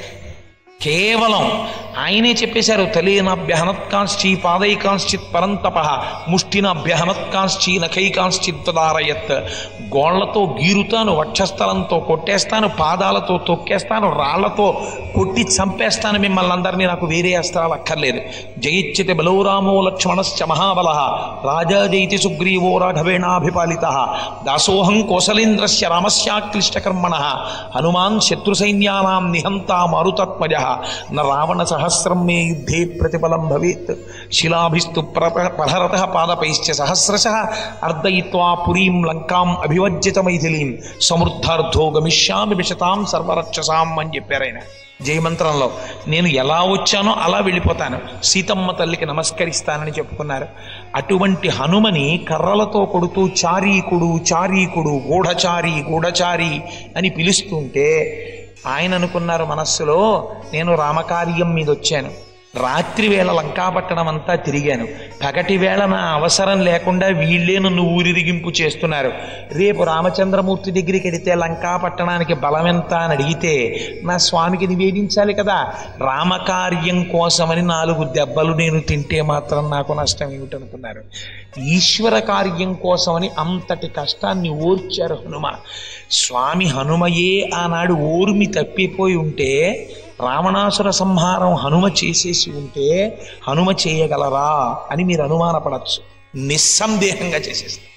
కేవలం ఆయనే చెప్పేశారు, తలేనాభ్యహనత్కాంశ్చీ పాదైకాంశ్చిత్ పరంతప ముష్టినాభ్యహనత్కాంశ్చీ నఖైకాంశ్చిత్ తదారయత్. గోళ్లతో గీరుతాను, వక్షస్థలంతో కొట్టేస్తాను, పాదాలతో తొక్కేస్తాను, రాళ్లతో కొట్టి చంపేస్తాను మిమ్మల్ని అందరినీ, నాకు వేరే అస్త్రాలు అక్కర్లేదు. జయిచ్యతి బలౌరామో లక్ష్మణశ్చ మహాబల రాజా జయితి సుగ్రీవో రాఘవేణాభిపాలిత దాసోహం కోసలేంద్రస్య రామస్యాక్లిష్టకర్మణ హనుమాన్ శత్రుసైన్యానాం నిహంతా మారుతాత్మజ న రావణ సహస్రం మే యుద్ధే ప్రతిఫలం భవేత్ శిలాభిస్తు ప్రహరత పాదపైశ్చ సహస్రశః అర్దయిత్వా పురీం లంకాం అభివజ్యత మైథిలీం సమృద్ధార్థో గమిష్యామి విశతాం సర్వరక్షసాం అని చెప్పారు ఆయన జయమంత్రంలో. నేను ఎలా వచ్చానో అలా వెళ్ళిపోతాను, సీతమ్మ తల్లికి నమస్కరిస్తానని చెప్పుకున్నారు. అటువంటి హనుమని కర్రలతో కొడుతూ చారీకుడు చారీకుడు గూఢచారి గూఢచారి అని పిలుస్తుంటే ఆయన అనుకున్నారు మనస్సులో, నేను రామకార్యం మీద వచ్చాను, రాత్రి వేళ లంకాపట్టణం అంతా తిరిగాను, పగటి వేళ నా అవసరం లేకుండా వీళ్ళే నన్ను ఊరిరిగింపు చేస్తున్నారు. రేపు రామచంద్రమూర్తి దగ్గరికి వెడితే లంకాపట్టణానికి బలం ఎంత అని అడిగితే నా స్వామికి నివేదించాలి కదా. రామకార్యం కోసమని నాలుగు దెబ్బలు నేను తింటే మాత్రం నాకు నష్టం ఏమిటనుకున్నారు. ఈశ్వర కార్యం కోసమని అంతటి కష్టాన్ని ఓర్చారు హనుమ. స్వామి హనుమయే ఆనాడు ఓర్మి తప్పిపోయి ఉంటే, రావణాసుర సంహారం హనుమ చేసేసి ఉంటే హనుమ చేయగలరా అని మీరు అనుమానపడచ్చు. నిస్సందేహంగా చేసేస్తారు.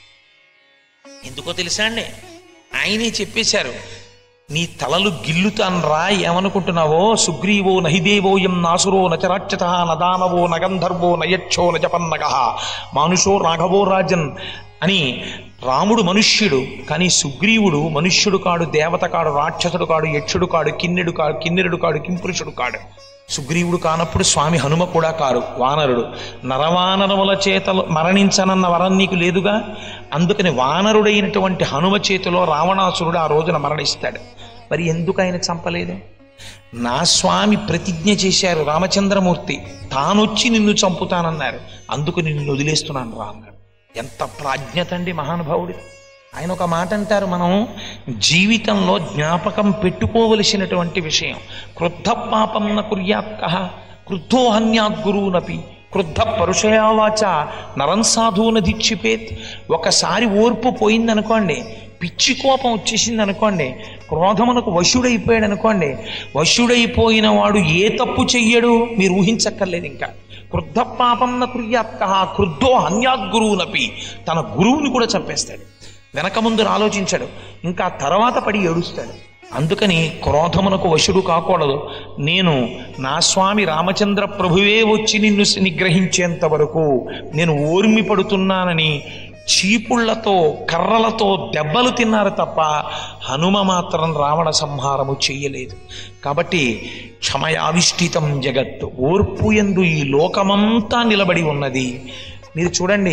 ఎందుకో తెలుసా అండి, ఆయనే చెప్పేశారు, నీ తలలు గిల్లుతాను రా, ఏమనుకుంటున్నావో, సుగ్రీవో నహిదేవోయం నాసురో నచరాక్షత నదానవో నగంధర్వో నయక్షో నజపన్నగ మానుషో రాఘవో రాజన్ అని. రాముడు మనుష్యుడు, కానీ సుగ్రీవుడు మనుష్యుడు కాడు, దేవత కాడు, రాక్షసుడు కాడు, యక్షుడు కాడు, కిన్నెడు కాడు, కిన్నెరుడు కాడు, కింపురుషుడు కాడు. సుగ్రీవుడు కానప్పుడు స్వామి హనుమ కూడా కారు, వానరుడు. నరవానరముల చేతలు మరణించనన్న వరం నీకు లేదుగా, అందుకని వానరుడైనటువంటి హనుమ చేతిలో రావణాసురుడు ఆ రోజున మరణిస్తాడు. మరి ఎందుకు ఆయన చంపలేదు? నా స్వామి ప్రతిజ్ఞ చేశారు రామచంద్రమూర్తి, తానొచ్చి నిన్ను చంపుతానన్నారు, అందుకు నిన్ను వదిలేస్తున్నాను రా అన్నాడు. ఎంత ప్రాజ్ఞత అండి మహానుభావుడి. ఆయన ఒక మాట అంటారు, మనం జీవితంలో జ్ఞాపకం పెట్టుకోవలసినటువంటి విషయం, క్రుద్ధ పాపం న కుర్యాత్కః క్రుద్ధో హన్యాత్ గురూనపి క్రుద్ధ పరుషయావాచ నరం సాధూన దిక్షిపేత్. ఒకసారి ఓర్పు పోయిందనుకోండి, పిచ్చి కోపం వచ్చేసింది అనుకోండి, క్రోధమునకు వశుడైపోయాడు అనుకోండి, వశుడైపోయిన వాడు ఏ తప్పు చెయ్యడు మీరు ఊహించక్కర్లేదు. ఇంకా క్రుద్ధ పాపం న కుర్యాత్కః క్రుద్ధో హన్యాత్ గురువునపి, తన గురువుని కూడా చంపేస్తాడు, వెనక ముందు ఆలోచించాడు, ఇంకా తర్వాత పడి ఏడుస్తాడు. అందుకని క్రోధమునకు వశుడు కాకూడదు. నేను నా స్వామి రామచంద్ర ప్రభువే వచ్చి నిన్ను నిగ్రహించేంత వరకు నేను ఓర్మి పడుతున్నానని చీపుళ్లతో కర్రలతో దెబ్బలు తిన్నారు తప్ప హనుమ మాత్రం రావణ సంహారము చెయ్యలేదు. కాబట్టి క్షమయావిష్ఠితం జగత్తు, ఓర్పు యందు ఈ లోకమంతా నిలబడి ఉన్నది. మీరు చూడండి,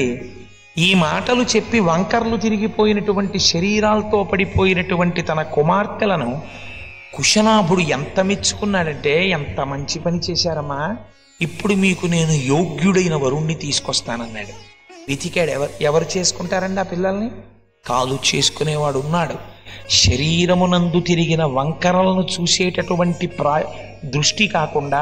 ఈ మాటలు చెప్పి వంకర్లు తిరిగిపోయినటువంటి శరీరాలతో పడిపోయినటువంటి తన కుమార్తెలను కుశనాభుడు ఎంత మెచ్చుకున్నాడంటే, ఎంత మంచి పని చేశారమ్మా, ఇప్పుడు మీకు నేను యోగ్యుడైన వరుణ్ణి తీసుకొస్తానన్నాడు. వెతికాడు. ఎవరు ఎవరు చేసుకుంటారండి ఆ పిల్లల్ని? కాలు చేసుకునేవాడు ఉన్నాడు. శరీరమునందు తిరిగిన వంకరలను చూసేటటువంటి ప్రా దృష్టి కాకుండా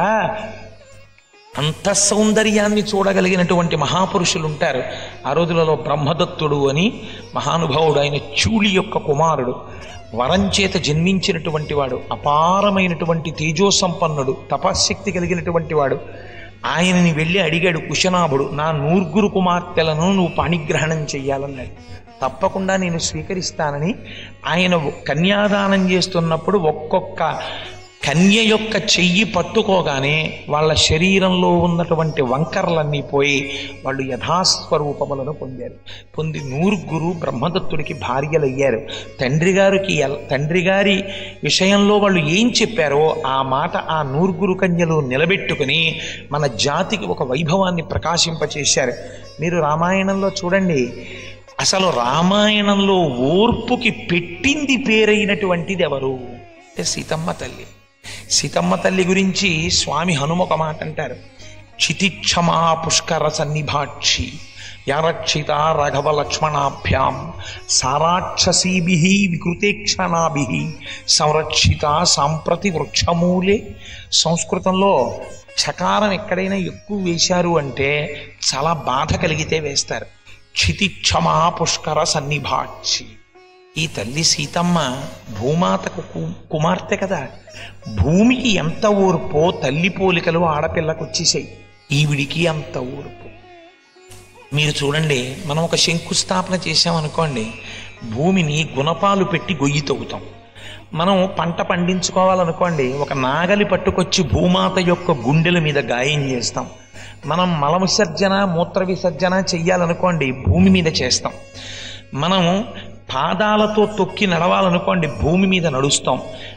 అంత సౌందర్యాన్ని చూడగలిగినటువంటి మహాపురుషులు ఉంటారు. ఆ రోజులలో బ్రహ్మదత్తుడు అని మహానుభావుడు, ఆయన చూళి యొక్క కుమారుడు, వరంచేత జన్మించినటువంటి వాడు, అపారమైనటువంటి తేజోసంపన్నుడు, తపశ్శక్తి కలిగినటువంటి వాడు. ఆయనని వెళ్ళి అడిగాడు కుశనాభుడు, నా నూర్గురు కుమార్తెలను నువ్వు పాణిగ్రహణం చెయ్యాలన్నాడు. తప్పకుండా నేను స్వీకరిస్తానని ఆయన కన్యాదానం చేస్తున్నప్పుడు ఒక్కొక్క కన్య యొక్క చెయ్యి పట్టుకోగానే వాళ్ళ శరీరంలో ఉన్నటువంటి వంకర్లన్నీ పోయి వాళ్ళు యథాస్వరూపములను పొందారు. పొంది నూర్గురు బ్రహ్మదత్తుడికి భార్యలయ్యారు. తండ్రి గారికి తండ్రి గారి విషయంలో వాళ్ళు ఏం చెప్పారో ఆ మాట ఆ నూర్గురు కన్యలు నిలబెట్టుకుని మన జాతికి ఒక వైభవాన్ని ప్రకాశింపచేశారు. మీరు రామాయణంలో చూడండి, అసలు రామాయణంలో ఓర్పుకి పెట్టింది పేరైనటువంటిది ఎవరు అంటే సీతమ్మ తల్లి. సీతమ్మ తల్లి గురించి స్వామి హనుమ ఒక మాట అంటారు, క్షితిక్షమా పుష్కర సన్నిభాక్షి యారక్షిత రాఘవ లక్ష్మణాభ్యాం సారాక్షసీభి వికృతేక్షణాభి సంరక్షిత సాంప్రతి వృక్షమూలే. సంస్కృతంలో చకారం ఎక్కడైనా ఎక్కువ వేశారు అంటే చాలా బాధ కలిగితే వేస్తారు. క్షితిక్షమా పుష్కర సన్నిభాక్షి. ఈ తల్లి సీతమ్మ భూమాతకు కుమార్తె కదా, భూమికి ఎంత ఓర్పో తల్లి పోలికలు ఆడపిల్లకు వచ్చేసాయి, ఈవిడికి అంత ఓర్పు. మీరు చూడండి, మనం ఒక శంకుస్థాపన చేసామనుకోండి, భూమిని గుణపాలు పెట్టి గొయ్యి తవ్వుతాం. మనం పంట పండించుకోవాలనుకోండి, ఒక నాగలి పట్టుకొచ్చి భూమాత యొక్క గుండెల మీద గాయం చేస్తాం. మనం మల విసర్జన మూత్ర విసర్జన చెయ్యాలనుకోండి, భూమి మీద చేస్తాం. మనం పాదాలతో తొక్కి నడవాలనుకోండి, భూమి మీద నడుస్తాం.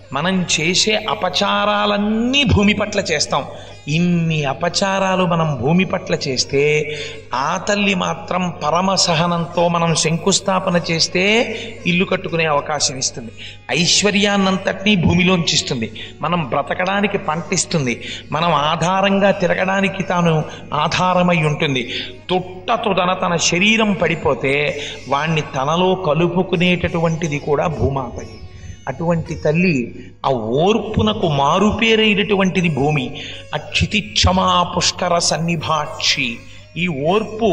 మనం చేసే అపచారాలన్నీ భూమి పట్ల చేస్తాం. ఇన్ని అపచారాలు మనం భూమి పట్ల చేస్తే ఆ తల్లి మాత్రం పరమ సహనంతో మనం శంకుస్థాపన చేస్తే ఇల్లు కట్టుకునే అవకాశం ఇస్తుంది. ఐశ్వర్యాన్నంతటినీ భూమిలోంచిస్తుంది. మనం బ్రతకడానికి పంటిస్తుంది. మనం ఆధారంగా తిరగడానికి తాను ఆధారమై ఉంటుంది. తొట్ట తుదన తన శరీరం పడిపోతే వాణ్ణి తనలో కలుపుకునేటటువంటిది కూడా భూమాతయే. అటువంటి తల్లి, ఆ ఓర్పునకు మారుపేరైనటువంటిది భూమి. అక్షితిక్షమా పుష్కర సన్నిభాక్షి. ఈ ఓర్పు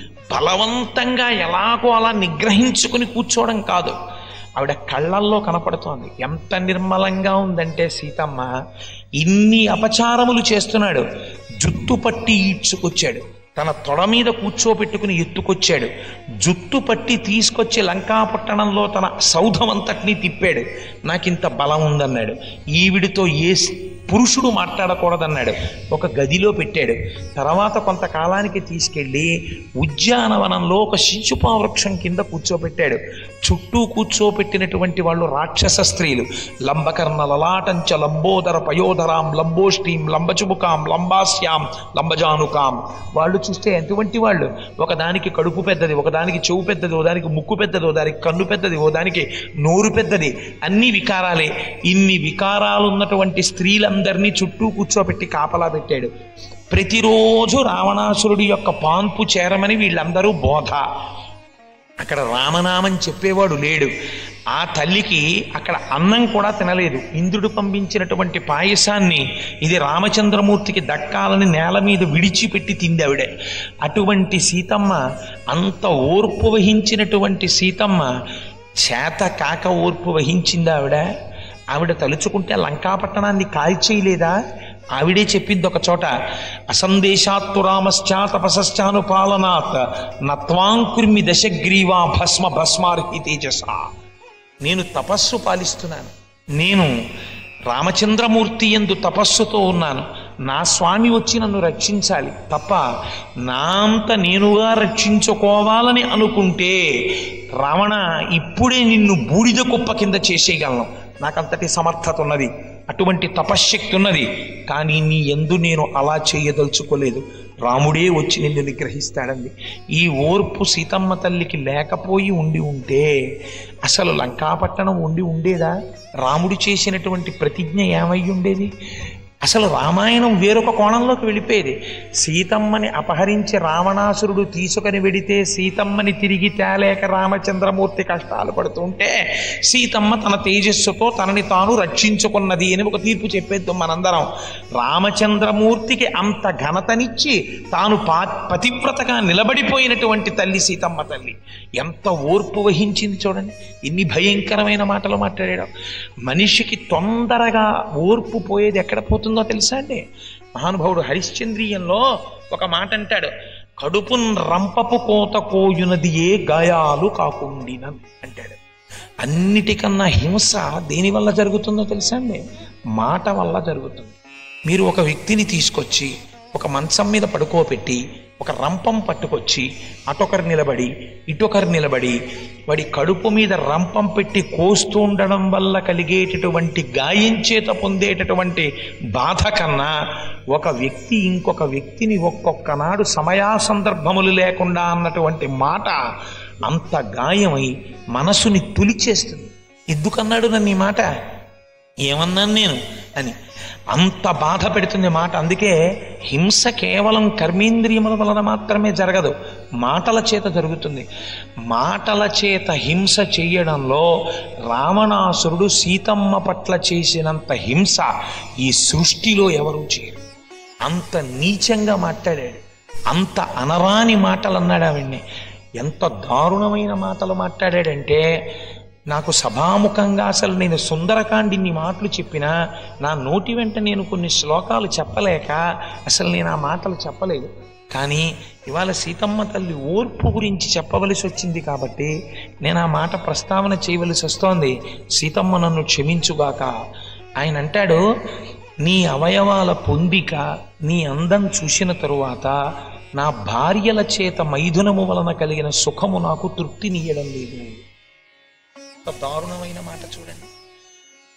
బలవంతంగా ఎలాగో అలా నిగ్రహించుకుని కూర్చోవడం కాదు, ఆవిడ కళ్ళల్లో కనపడుతోంది. ఎంత నిర్మలంగా ఉందంటే సీతమ్మ, ఇన్ని అపచారములు చేస్తున్నాడు, జుట్టు పట్టి ఈడ్చుకొచ్చాడు, తన తొడ మీద కూర్చోబెట్టుకుని ఎత్తుకొచ్చాడు, జుట్టు పట్టి తీసుకొచ్చి లంకాపట్టణంలో తన సౌధమంతటినీ తిప్పాడు. నాకింత బలం ఉందన్నాడు. ఈవిడితో ఏ పురుషుడు మాట్లాడకూడదన్నాడు. ఒక గదిలో పెట్టాడు. తర్వాత కొంతకాలానికి తీసుకెళ్ళి ఉద్యానవనంలో ఒక శిశుపా వృక్షం కింద కూర్చోబెట్టాడు. చుట్టూ కూర్చోబెట్టినటువంటి వాళ్ళు రాక్షస స్త్రీలు. లంబకర్ణ లలాటంచ లంబోదర పయోధరాం లంబోష్ఠీం లంబచుముకాం లంబాస్యాం లంబజానుకాం. వాళ్ళు చూస్తే ఎటువంటి వాళ్ళు, ఒకదానికి కడుపు పెద్దది, ఒకదానికి చెవు పెద్దది, ఓ దానికి ముక్కు పెద్దది, ఓ దానికి కన్ను పెద్దది, ఓ దానికి నోరు పెద్దది, అన్ని వికారాలే. ఇన్ని వికారాలు ఉన్నటువంటి స్త్రీలందరినీ చుట్టూ కూర్చోబెట్టి కాపలా పెట్టాడు. ప్రతిరోజు రావణాసురుడి యొక్క పాన్పు చేరమని వీళ్ళందరూ బోధ. అక్కడ రామనామం చెప్పేవాడు లేడు. ఆ తల్లికి అక్కడ అన్నం కూడా తినలేదు. ఇంద్రుడు పంపించినటువంటి పాయసాన్ని ఇది రామచంద్రమూర్తికి దక్కాలని నేల మీద విడిచిపెట్టి తింది ఆవిడ. అటువంటి సీతమ్మ, అంత ఓర్పు వహించినటువంటి సీతమ్మ చేత కాక ఓర్పు వహించింది ఆవిడ. ఆవిడ తలుచుకుంటే లంకాపట్టణాన్ని కాల్చేయలేదా? ఆవిడే చెప్పింది ఒక చోట, అసందేశాత్తు రామశ్చా తపసశ్చానుపాలనాత్ నత్వాంకుర్మి దశగ్రీవా భస్మ భస్మార్హి తేజస. నేను తపస్సు పాలిస్తున్నాను, నేను రామచంద్రమూర్తి యందు తపస్సుతో ఉన్నాను. నా స్వామి వచ్చి నన్ను రక్షించాలి తప్ప నా అంత నేనుగా రక్షించుకోవాలని అనుకుంటే రావణ ఇప్పుడే నిన్ను బూడిద కుప్ప కింద చేసేయగలను. నాకంతటి సమర్థత ఉన్నది, అటువంటి తపశ్శక్తి ఉన్నది. కానీ నీ యందు నేను అలా చేయదలుచుకోలేదు. రాముడే వచ్చి నిన్ను నిగ్రహిస్తాడంది. ఈ ఓర్పు సీతమ్మ తల్లికి లేకపోయి ఉండి ఉంటే అసలు లంకాపట్టణం ఉండి ఉండేదా? రాముడు చేసినటువంటి ప్రతిజ్ఞ ఏమై ఉండేది? అసలు రామాయణం వేరొక కోణంలోకి వెళ్ళిపోయేది. సీతమ్మని అపహరించి రావణాసురుడు తీసుకుని వెడితే సీతమ్మని తిరిగి తేలేక రామచంద్రమూర్తి కష్టాలు పడుతుంటే సీతమ్మ తన తేజస్సుతో తనని తాను రక్షించుకున్నది అని ఒక తీర్పు చెప్పేద్దాం మనందరం. రామచంద్రమూర్తికి అంత ఘనతనిచ్చి తాను పా పతివ్రతగా నిలబడిపోయినటువంటి తల్లి సీతమ్మ తల్లి ఎంత ఓర్పు వహించింది చూడండి. ఎన్ని భయంకరమైన మాటలు మాట్లాడాడు. మనిషికి తొందరగా ఓర్పు పోయేది ఎక్కడ పోతుందో తెలుసా అండి? మహానుభావుడు హరిశ్చంద్రీయంలో ఒక మాట అంటాడు, కడుపున్ రంపపు కోత కోయునది ఏ గాయాలు కాకుండిన అంటాడు. అన్నిటికన్నా హింస దేనివల్ల జరుగుతుందో తెలుసా అండి? మాట వల్ల జరుగుతుంది. మీరు ఒక వ్యక్తిని తీసుకొచ్చి ఒక మంచం మీద పడుకోబెట్టి ఒక రంపం పట్టుకొచ్చి అటొకరు నిలబడి ఇటొకరు నిలబడి వాడి కడుపు మీద రంపం పెట్టి కోస్తూ ఉండడం వల్ల కలిగేటటువంటి గాయం చేత పొందేటటువంటి బాధ కన్నా ఒక వ్యక్తి ఇంకొక వ్యక్తిని ఒక్కొక్క నాడు సమయా సందర్భములు లేకుండా అన్నటువంటి మాట అంత గాయమై మనసుని తులిచేస్తుంది. ఎందుకన్నాడు నన్ను ఈ మాట, ఏమన్నాను నేను అని అంత బాధ పెడుతుంది మాట. అందుకే హింస కేవలం కర్మేంద్రియముల వలన మాత్రమే జరగదు, మాటల చేత జరుగుతుంది. మాటల చేత హింస చెయ్యడంలో రావణాసురుడు సీతమ్మ పట్ల చేసినంత హింస ఈ సృష్టిలో ఎవరూ చేయరు. అంత నీచంగా మాట్లాడాడు, అంత అనరాని మాటలు అన్నాడు ఆవిడ్ని. ఎంత దారుణమైన మాటలు మాట్లాడాడంటే నాకు సభాముఖంగా అసలు నేను సుందరకాండిన్ని మాటలు చెప్పినా నా నోటి వెంట నేను కొన్ని శ్లోకాలు చెప్పలేక అసలు నేను ఆ మాటలు చెప్పలేదు. కానీ ఇవాళ సీతమ్మ తల్లి ఓర్పు గురించి చెప్పవలసి వచ్చింది కాబట్టి నేను ఆ మాట ప్రస్తావన చేయవలసి వస్తోంది. సీతమ్మ నన్ను క్షమించుగాక. ఆయన అంటాడు, నీ అవయవాల పొందిక నీ అందం చూసిన తరువాత నా భార్యల చేత మైథునము వలన కలిగిన సుఖము నాకు తృప్తినియడం లేదు. దారుణమైన మాట చూడండి.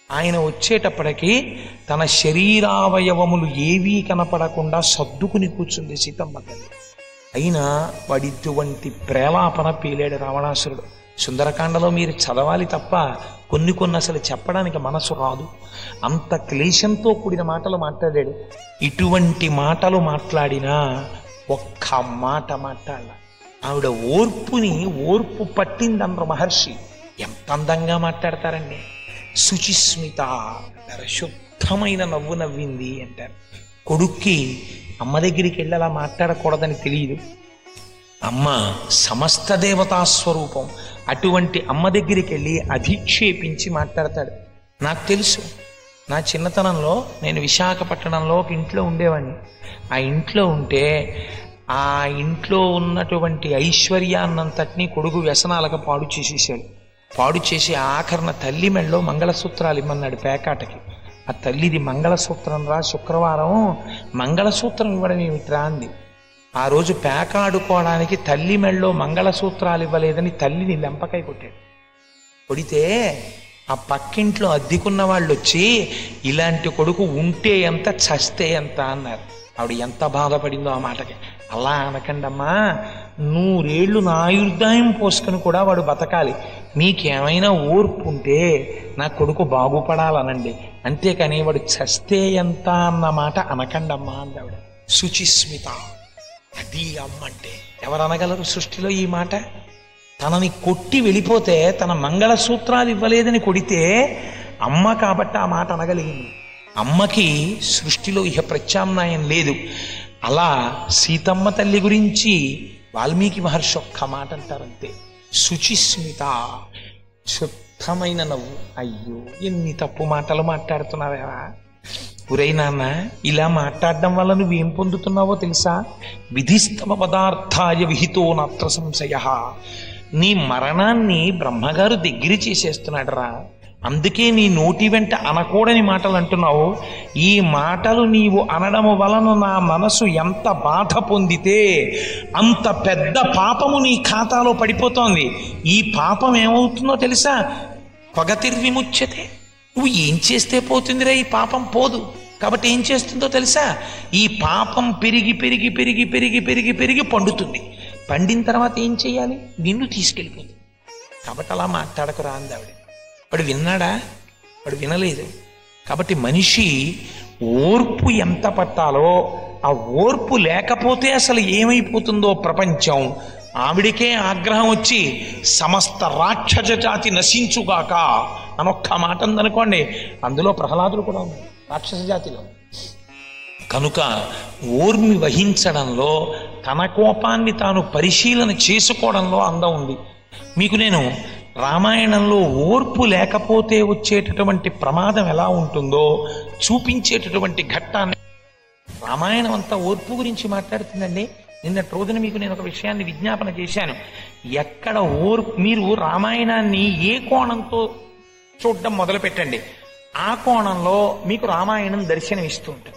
ఆయన వచ్చేటప్పటికి తన శరీరావయవములు ఏవీ కనపడకుండా సర్దుకుని కూర్చుంది సీతమ్మ తల్లి. అయినా వాడిటువంటి ప్రేలాపన పీలేడు రావణాసురుడు. సుందరకాండలో మీరు చదవాలి తప్ప కొన్ని కొన్ని అసలు చెప్పడానికి మనసు రాదు. అంత క్లేశంతో కూడిన మాటలు మాట్లాడాడు. ఇటువంటి మాటలు మాట్లాడినా ఒక్క మాట మాట్లాడాల. ఆవిడ ఓర్పుని ఓర్పు పట్టిందన్నారు మహర్షి. ఎంత అందంగా మాట్లాడతారండి. శుచిస్మిత అంటారు, శుద్ధమైన నవ్వు నవ్వింది అంటారు. కొడుక్కి అమ్మ దగ్గరికి వెళ్ళి అలా మాట్లాడకూడదని తెలియదు. అమ్మ సమస్త దేవతా స్వరూపం. అటువంటి అమ్మ దగ్గరికి వెళ్ళి అధిక్షేపించి మాట్లాడతాడు. నాకు తెలుసు, నా చిన్నతనంలో నేను విశాఖపట్నంలో ఒక ఇంట్లో ఉండేవాడిని. ఆ ఇంట్లో ఉంటే ఆ ఇంట్లో ఉన్నటువంటి ఐశ్వర్యాన్నంతటినీ కొడుకు వ్యసనాలకు పాడు చేసేసాడు. పాడు చేసి ఆఖరణ తల్లి మెళ్ళలో మంగళసూత్రాలు ఇమ్మన్నాడు పేకాటకి. ఆ తల్లిది మంగళసూత్రం రా, శుక్రవారం మంగళసూత్రం ఇవ్వడం ఏమిట్రా అంది. ఆ రోజు పేకాడుకోవడానికి తల్లి మెళ్ళలో మంగళసూత్రాలు ఇవ్వలేదని తల్లిని లెంపకాయ కొట్టాడు. కొడితే ఆ పక్కింట్లో అద్దెకున్న వాళ్ళు వచ్చి ఇలాంటి కొడుకు ఉంటే ఎంత చస్తే ఎంత అన్నారు. ఆవిడ ఎంత బాధపడిందో ఆ మాటకి. అలా అనకండమ్మా, నూరేళ్లు నా ఆయుర్దాయం పోసుకొని కూడా వాడు బతకాలి. మీకేమైనా ఓర్పు ఉంటే నా కొడుకు బాగుపడాలనండి, అంతేకాని వాడు చస్తే ఎంత అన్న మాట అనకండమ్మా అంది ఆవిడ. శుచిస్మిత, అది అమ్మంటే. ఎవరనగలరు సృష్టిలో ఈ మాట? తనని కొట్టి వెళ్ళిపోతే తన మంగళసూత్రాలు ఇవ్వలేదని కొడితే అమ్మ కాబట్టి ఆ మాట అనగలిగింది. అమ్మకి సృష్టిలో ఇహ ప్రత్యామ్నాయం లేదు. అలా సీతమ్మ తల్లి గురించి వాల్మీకి మహర్షి ఒక్క మాట అంటారంతే. శుచిస్మిత, శుద్ధమైన నవ్వు. అయ్యో ఎన్ని తప్పు మాటలు మాట్లాడుతున్నావా ఉరై నాన్న. ఇలా మాట్లాడడం వల్ల నువ్వేం పొందుతున్నావో తెలుసా? విధిస్తమ పదార్థాయ విహితో నాత్ర సంశయ. నీ మరణాన్ని బ్రహ్మగారు దగ్గర చేసేస్తున్నాడు రా. అందుకే నీ నోటి వెంట అనకూడని మాటలు అంటున్నావు. ఈ మాటలు నీవు అనడము వలన నా మనసు ఎంత బాధ పొందితే అంత పెద్ద పాపము నీ ఖాతాలో పడిపోతోంది. ఈ పాపం ఏమవుతుందో తెలుసా? పగతిర్విముచ్యతే. నువ్వు ఏం చేస్తే పోతుందిరా ఈ పాపం? పోదు. కాబట్టి ఏం చేస్తుందో తెలుసా? ఈ పాపం పెరిగి పెరిగి పెరిగి పెరిగి పెరిగి పెరిగి పండుతుంది. పండిన తర్వాత ఏం చేయాలి? నిన్ను తీసుకెళ్ళిపోతుంది. కాబట్టి అలా మాట్లాడకురా అంది ఆవిడ. వాడు విన్నాడా? వాడు వినలేదు. కాబట్టి మనిషి ఓర్పు ఎంత పట్టాలో, ఆ ఓర్పు లేకపోతే అసలు ఏమైపోతుందో ప్రపంచం. ఆవిడికే ఆగ్రహం వచ్చి సమస్త రాక్షస జాతి నశించుగాక అనొక్క మాట ఉందనుకోండి, అందులో ప్రహ్లాదుడు కూడా ఉన్నాడు రాక్షస జాతిలో. కనుక ఓర్మి వహించడంలో, తన కోపాన్ని తాను పరిశీలన చేసుకోవడంలో అందం ఉంది. మీకు నేను రామాయణంలో ఓర్పు లేకపోతే వచ్చేటటువంటి ప్రమాదం ఎలా ఉంటుందో చూపించేటటువంటి ఘట్టాన్ని. రామాయణం అంతా ఓర్పు గురించి మాట్లాడుతుందండి. నిన్నటి రోజున మీకు నేను ఒక విషయాన్ని విజ్ఞాపన చేశాను. ఎక్కడ ఓర్పు, మీరు రామాయణాన్ని ఏ కోణంతో చూడడం మొదలు పెట్టండి, ఆ కోణంలో మీకు రామాయణం దర్శనం ఇస్తూ ఉంటుంది.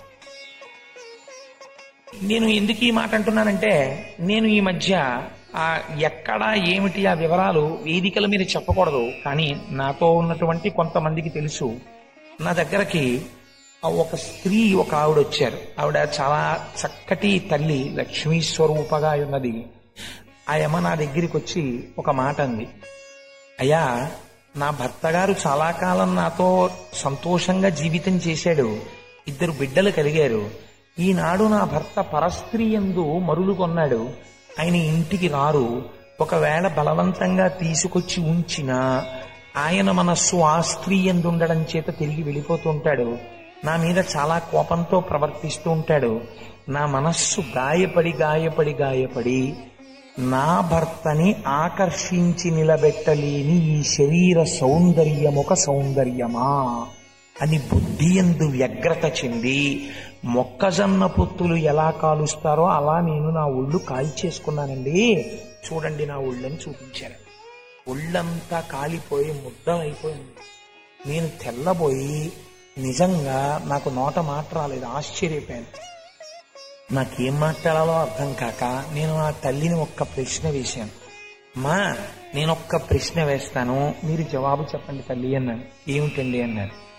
నేను ఎందుకు ఈ మాట అంటున్నానంటే, నేను ఈ మధ్య ఆ ఎక్కడ ఏమిటి ఆ వివరాలు వేదికల మీద చెప్పకూడదు, కానీ నాతో ఉన్నటువంటి కొంతమందికి తెలుసు. నా దగ్గరకి ఒక స్త్రీ, ఒక ఆవిడ వచ్చారు. ఆవిడ చాలా చక్కటి తల్లి, లక్ష్మీ స్వరూపగా ఉన్నది. ఆయమ్మ నా దగ్గరికి వచ్చి ఒక మాట అంది. అయ్యా, నా భర్త గారు చాలా కాలం నాతో సంతోషంగా జీవితం చేశాడు, ఇద్దరు బిడ్డలు కలిగారు. ఈనాడు నా భర్త పరస్త్రీ యందు మరులు కొన్నాడు, ఆయన ఇంటికి రారు. ఒకవేళ బలవంతంగా తీసుకొచ్చి ఉంచినా ఆయన మనస్సు ఆ స్త్రీ యందు ఉండడం చేత తిరిగి వెళ్ళిపోతుంటాడు. నా మీద చాలా కోపంతో ప్రవర్తిస్తూ ఉంటాడు. నా మనస్సు గాయపడి గాయపడి గాయపడి నా భర్తని ఆకర్షించి నిలబెట్టలేని ఈ శరీర సౌందర్యమొక సౌందర్యమా అని బుద్ధి యందు వ్యగ్రత చెంది, మొక్కజొన్న పొత్తులు ఎలా కాలుస్తారో అలా నేను నా ఒళ్ళు కాల్చేసుకున్నానండి, చూడండి నా ఒళ్ళని చూపించాను. ఒళ్ళంతా కాలిపోయి ముద్దలైపోయింది. నేను తెల్లబోయి నిజంగా నాకు నోట మాట రాలేదు, ఆశ్చర్యపోయాను. నాకేం మాట్లాడాలో అర్థం కాక నేను ఆ తల్లిని ఒక్క ప్రశ్న వేశాను. మా నేను ఒక్క ప్రశ్న వేస్తాను, మీరు జవాబు చెప్పండి తల్లి అన్నాను. ఏమిటండి అన్నాను.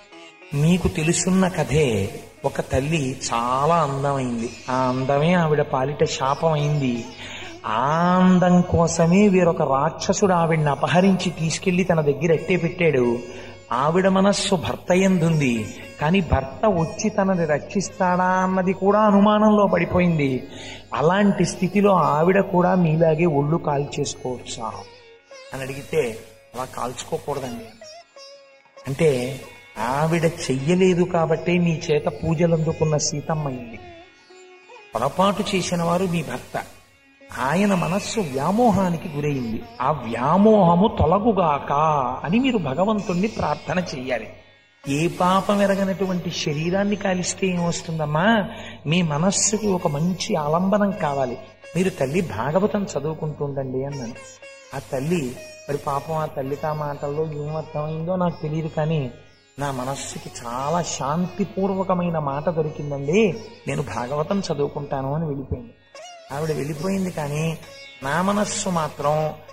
మీకు తెలుసున్న కథే. ఒక తల్లి చాలా అందమైంది. ఆ అందమే ఆవిడ పాలిట శాపం అయింది. ఆ అందం కోసమే వేరొక రాక్షసుడు ఆవిడ్ని అపహరించి తీసుకెళ్లి తన దగ్గర ఎట్టే పెట్టాడు. ఆవిడ మనస్సు భర్త యందుంది, కానీ భర్త వచ్చి తనని రక్షిస్తాడా అన్నది కూడా అనుమానంలో పడిపోయింది. అలాంటి స్థితిలో ఆవిడ కూడా మీలాగే ఒళ్ళు కాల్చేసుకోవచ్చా అని అడిగితే అలా కాల్చుకోకూడదండి. అంటే ఆవిడ చెయ్యలేదు కాబట్టే మీ చేత పూజలు అందుకున్న సీతమ్మయింది. పొరపాటు చేసిన వారు మీ భర్త. ఆయన మనస్సు వ్యామోహానికి గురైంది. ఆ వ్యామోహము తొలగుగాక అని మీరు భగవంతుణ్ణి ప్రార్థన చెయ్యాలి. ఏ పాపం ఎరగనటువంటి శరీరాన్ని కాలిస్తే ఏమొస్తుందమ్మా? మీ మనస్సుకి ఒక మంచి ఆలంబనం కావాలి. మీరు తల్లి భాగవతం చదువుకుంటుండండి అన్నాను. ఆ తల్లి మరి పాపం ఆ తల్లికి ఆ మాటల్లో ఏం అర్థమైందో నాకు తెలియదు, కానీ నా మనస్సుకి చాలా శాంతిపూర్వకమైన మాట దొరికిందండి, నేను భాగవతం చదువుకుంటాను అని వెళ్ళిపోయింది. ఆవిడ వెళ్ళిపోయింది, కానీ నా మనస్సు మాత్రం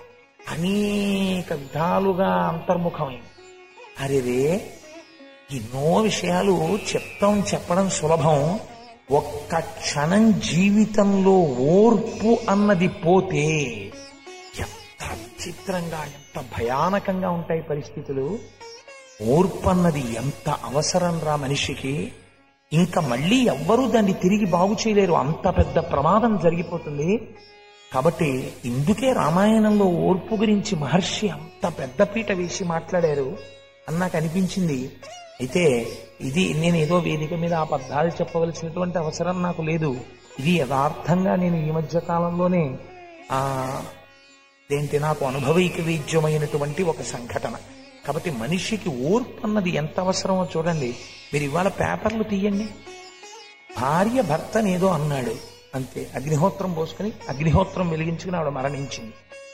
అనేక విధాలుగా అంతర్ముఖమైంది. అరేరే, ఎన్నో విషయాలు చెప్తాం, చెప్పడం సులభం. ఒక్క క్షణం జీవితంలో ఓర్పు అన్నది పోతే ఎంత చిత్రంగా, ఎంత భయానకంగా ఉంటాయి పరిస్థితులు. ఓర్పు అన్నది ఎంత అవసరం రా మనిషికి. ఇంకా మళ్ళీ ఎవ్వరూ దాన్ని తిరిగి బాగు చేయలేరు, అంత పెద్ద ప్రమాదం జరిగిపోతుంది. కాబట్టి ఇందుకే రామాయణంలో ఓర్పు గురించి మహర్షి అంత పెద్ద పీట వేసి మాట్లాడారు అని నాకు అనిపించింది. అయితే ఇది నేను ఏదో వేదిక మీద ఆ పద్యాలు చెప్పవలసినటువంటి అవసరం నాకు లేదు. ఇది యథార్థంగా నేను ఈ మధ్య కాలంలోనే ఆ ఏంటి నాకు అనుభవైక వేద్యమైనటువంటి ఒక సంఘటన. కాబట్టి మనిషికి ఓర్పు అన్నది ఎంత అవసరమో చూడండి. మీరు ఇవాళ పేపర్లు తీయండి, భార్య భర్తనేదో అన్నాడు అంతే, అగ్నిహోత్రం పోసుకుని అగ్నిహోత్రం వెలిగించుకుని ఆవిడ మరణించింది.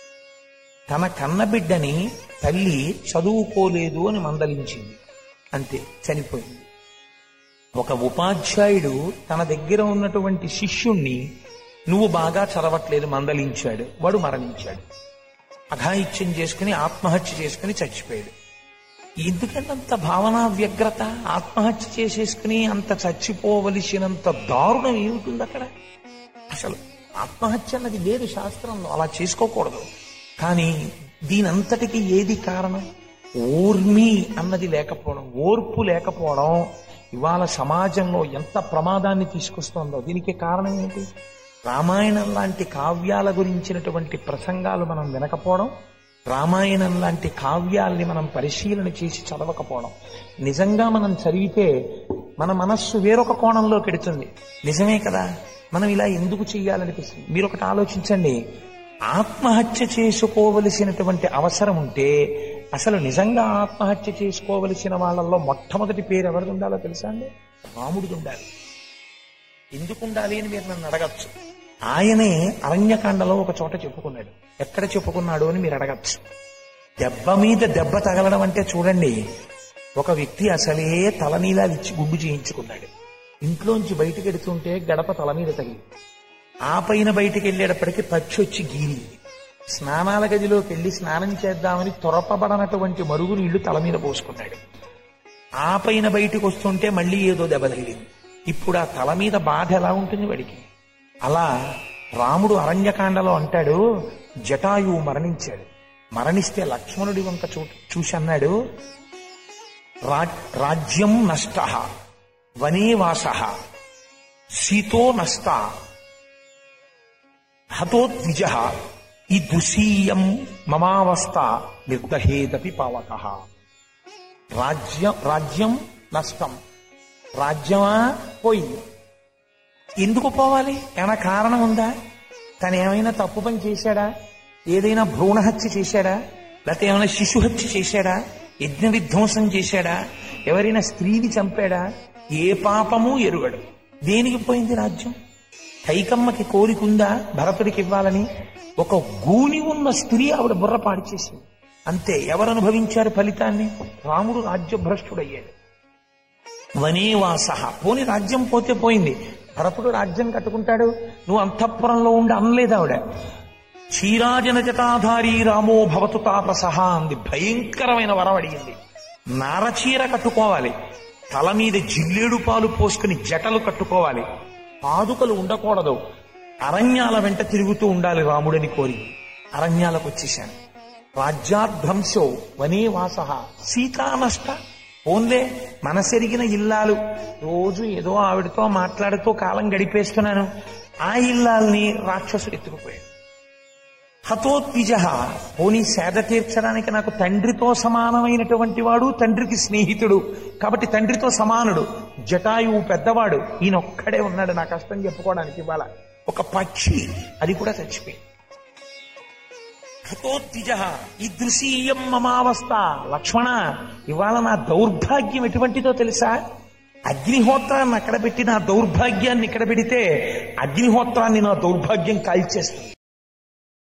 తన కన్నబిడ్డని తల్లి చదువుకోలేదు అని మందలించింది, అంతే, చనిపోయింది. ఒక ఉపాధ్యాయుడు తన దగ్గర ఉన్నటువంటి శిష్యుణ్ణి నువ్వు బాగా చదవట్లేదు మందలించాడు, వాడు మరణించాడు. అఘాయిత్యం చేసుకుని ఆత్మహత్య చేసుకుని చచ్చిపోయాడు. ఎందుకంత భావనా వ్యగ్రత? ఆత్మహత్య చేసేసుకుని అంత చచ్చిపోవలసినంత దారుణం ఏమిటి అక్కడ? అసలు ఆత్మహత్య అన్నది లేదు శాస్త్రంలో, అలా చేసుకోకూడదు. కానీ దీనంతటికి ఏది కారణం? ఓర్మి అన్నది లేకపోవడం, ఓర్పు లేకపోవడం ఇవాళ సమాజంలో ఎంత ప్రమాదాన్ని తీసుకొస్తుందో. దీనికి కారణం ఏంటి? రామాయణం లాంటి కావ్యాల గురించినటువంటి ప్రసంగాలు మనం వినకపోవడం, రామాయణం లాంటి కావ్యాల్ని మనం పరిశీలన చేసి చదవకపోవడం. నిజంగా మనం చదివితే మన మనస్సు వేరొక కోణంలో పెడుతుంది. నిజమే కదా, మనం ఇలా ఎందుకు చెయ్యాలనిపిస్తుంది. మీరు ఒకటి ఆలోచించండి, ఆత్మహత్య చేసుకోవలసినటువంటి అవసరం ఉంటే అసలు నిజంగా ఆత్మహత్య చేసుకోవలసిన వాళ్ళల్లో మొట్టమొదటి పేరు ఎవరిది ఉండాలో తెలుసా అండి? రాముడిది ఉండాలి. ఎందుకు ఉండాలి అని మీరు నన్ను అడగచ్చు. ఆయనే అరణ్యకాండలో ఒక చోట చెప్పుకున్నాడు. ఎక్కడ చెప్పుకున్నాడు అని మీరు అడగచ్చు. దెబ్బ మీద దెబ్బ తగలడం అంటే చూడండి, ఒక వ్యక్తి అసలే తలనీలా ఇచ్చి గుడ్డు చేయించుకున్నాడు. ఇంట్లోంచి బయటకు ఎడుతుంటే గడప తల మీద తగిలి, ఆ పైన బయటికి వెళ్ళేటప్పటికి పచ్చి వచ్చి గీరింది. స్నానాల గదిలోకి వెళ్ళి స్నానం చేద్దామని త్వరపబడనటువంటి మరుగు నీళ్లు తల మీద పోసుకున్నాడు. ఆ పైన బయటకు వస్తుంటే మళ్ళీ ఏదో దెబ్బ తగిలింది. ఇప్పుడు ఆ తల మీద బాధ ఎలా ఉంటుంది వాడికి? అలా రాముడు అరణ్యకాండలో అంటాడు, జటాయువు మరణించాడు. మరణిస్తే లక్ష్మణుడి వంక చూ చూసి అన్నాడు, రాజ్యం నష్ట వనే వాస సీతో నష్ట హతోద్విజ ఈ దుసీయం మమావస్థ నిర్దహేదపి పావక. రాజ్యం రాజ్యం నష్టం, రాజ్యమా పోయింది. ఎందుకు పోవాలి? ఏమైనా కారణం ఉందా? తను ఏమైనా తప్పు పని చేశాడా? ఏదైనా భ్రూణహత్య చేశాడా? లేకపోతే ఏమైనా శిశుహత్య చేశాడా? యజ్ఞ విధ్వంసం చేశాడా? ఎవరైనా స్త్రీని చంపాడా? ఏ పాపము ఎరుగడు. దేనికి పోయింది రాజ్యం? కైకమ్మకి కోరికుందా భరతుడికి ఇవ్వాలని? ఒక గూని ఉన్న స్త్రీ ఆవిడ బుర్ర పాడి చేసింది, అంతే. ఎవరు అనుభవించారు ఫలితాన్ని? రాముడు రాజ్యభ్రష్టుడయ్యాడు. వనేవాస, పోని రాజ్యం పోతే పోయింది. భరతుడు రాజ్యం కట్టుకుంటాడు, నువ్వు అంతఃపురంలో ఉండి అనలేదు ఆవిడ. క్షీరాజన జటాధారి రామో భవతు తాపసహ అంది. భయంకరమైన వరం అడిగింది. నారచీర కట్టుకోవాలి, తల మీద జిల్లేడు పాలు పోసుకుని జటలు కట్టుకోవాలి, పాదుకలు ఉండకూడదు, అరణ్యాల వెంట తిరుగుతూ ఉండాలి రాముడని కోరి అరణ్యాలకు వచ్చేశాను. రాజ్యాధ్వంసో వనే వాస సీతానష్ట. ఓన్లే మనసెరిగిన ఇల్లాలు, రోజు ఏదో ఆవిడతో మాట్లాడుతూ కాలం గడిపేస్తున్నాను, ఆ ఇల్లాల్ని రాక్షసుడు ఎత్తుకుపోయాడు. హతోద్విజ, పోనీ సేద తీర్చడానికి నాకు తండ్రితో సమానమైనటువంటి వాడు, తండ్రికి స్నేహితుడు కాబట్టి తండ్రితో సమానుడు, జటాయువు పెద్దవాడు, ఈయనొక్కడే ఉన్నాడు నా కష్టం చెప్పుకోవడానికి. ఇవాళ ఒక పక్షి, అది కూడా చచ్చిపోయింది. హతోద్విజ ఈదృశీయం మమావస్థ. లక్ష్మణ, ఇవాళ నా దౌర్భాగ్యం ఎటువంటిదో తెలుసా? అగ్నిహోత్రాన్ని అక్కడ పెట్టి నా దౌర్భాగ్యాన్ని ఇక్కడ పెడితే అగ్నిహోత్రాన్ని నా దౌర్భాగ్యం కాల్చేస్తుంది.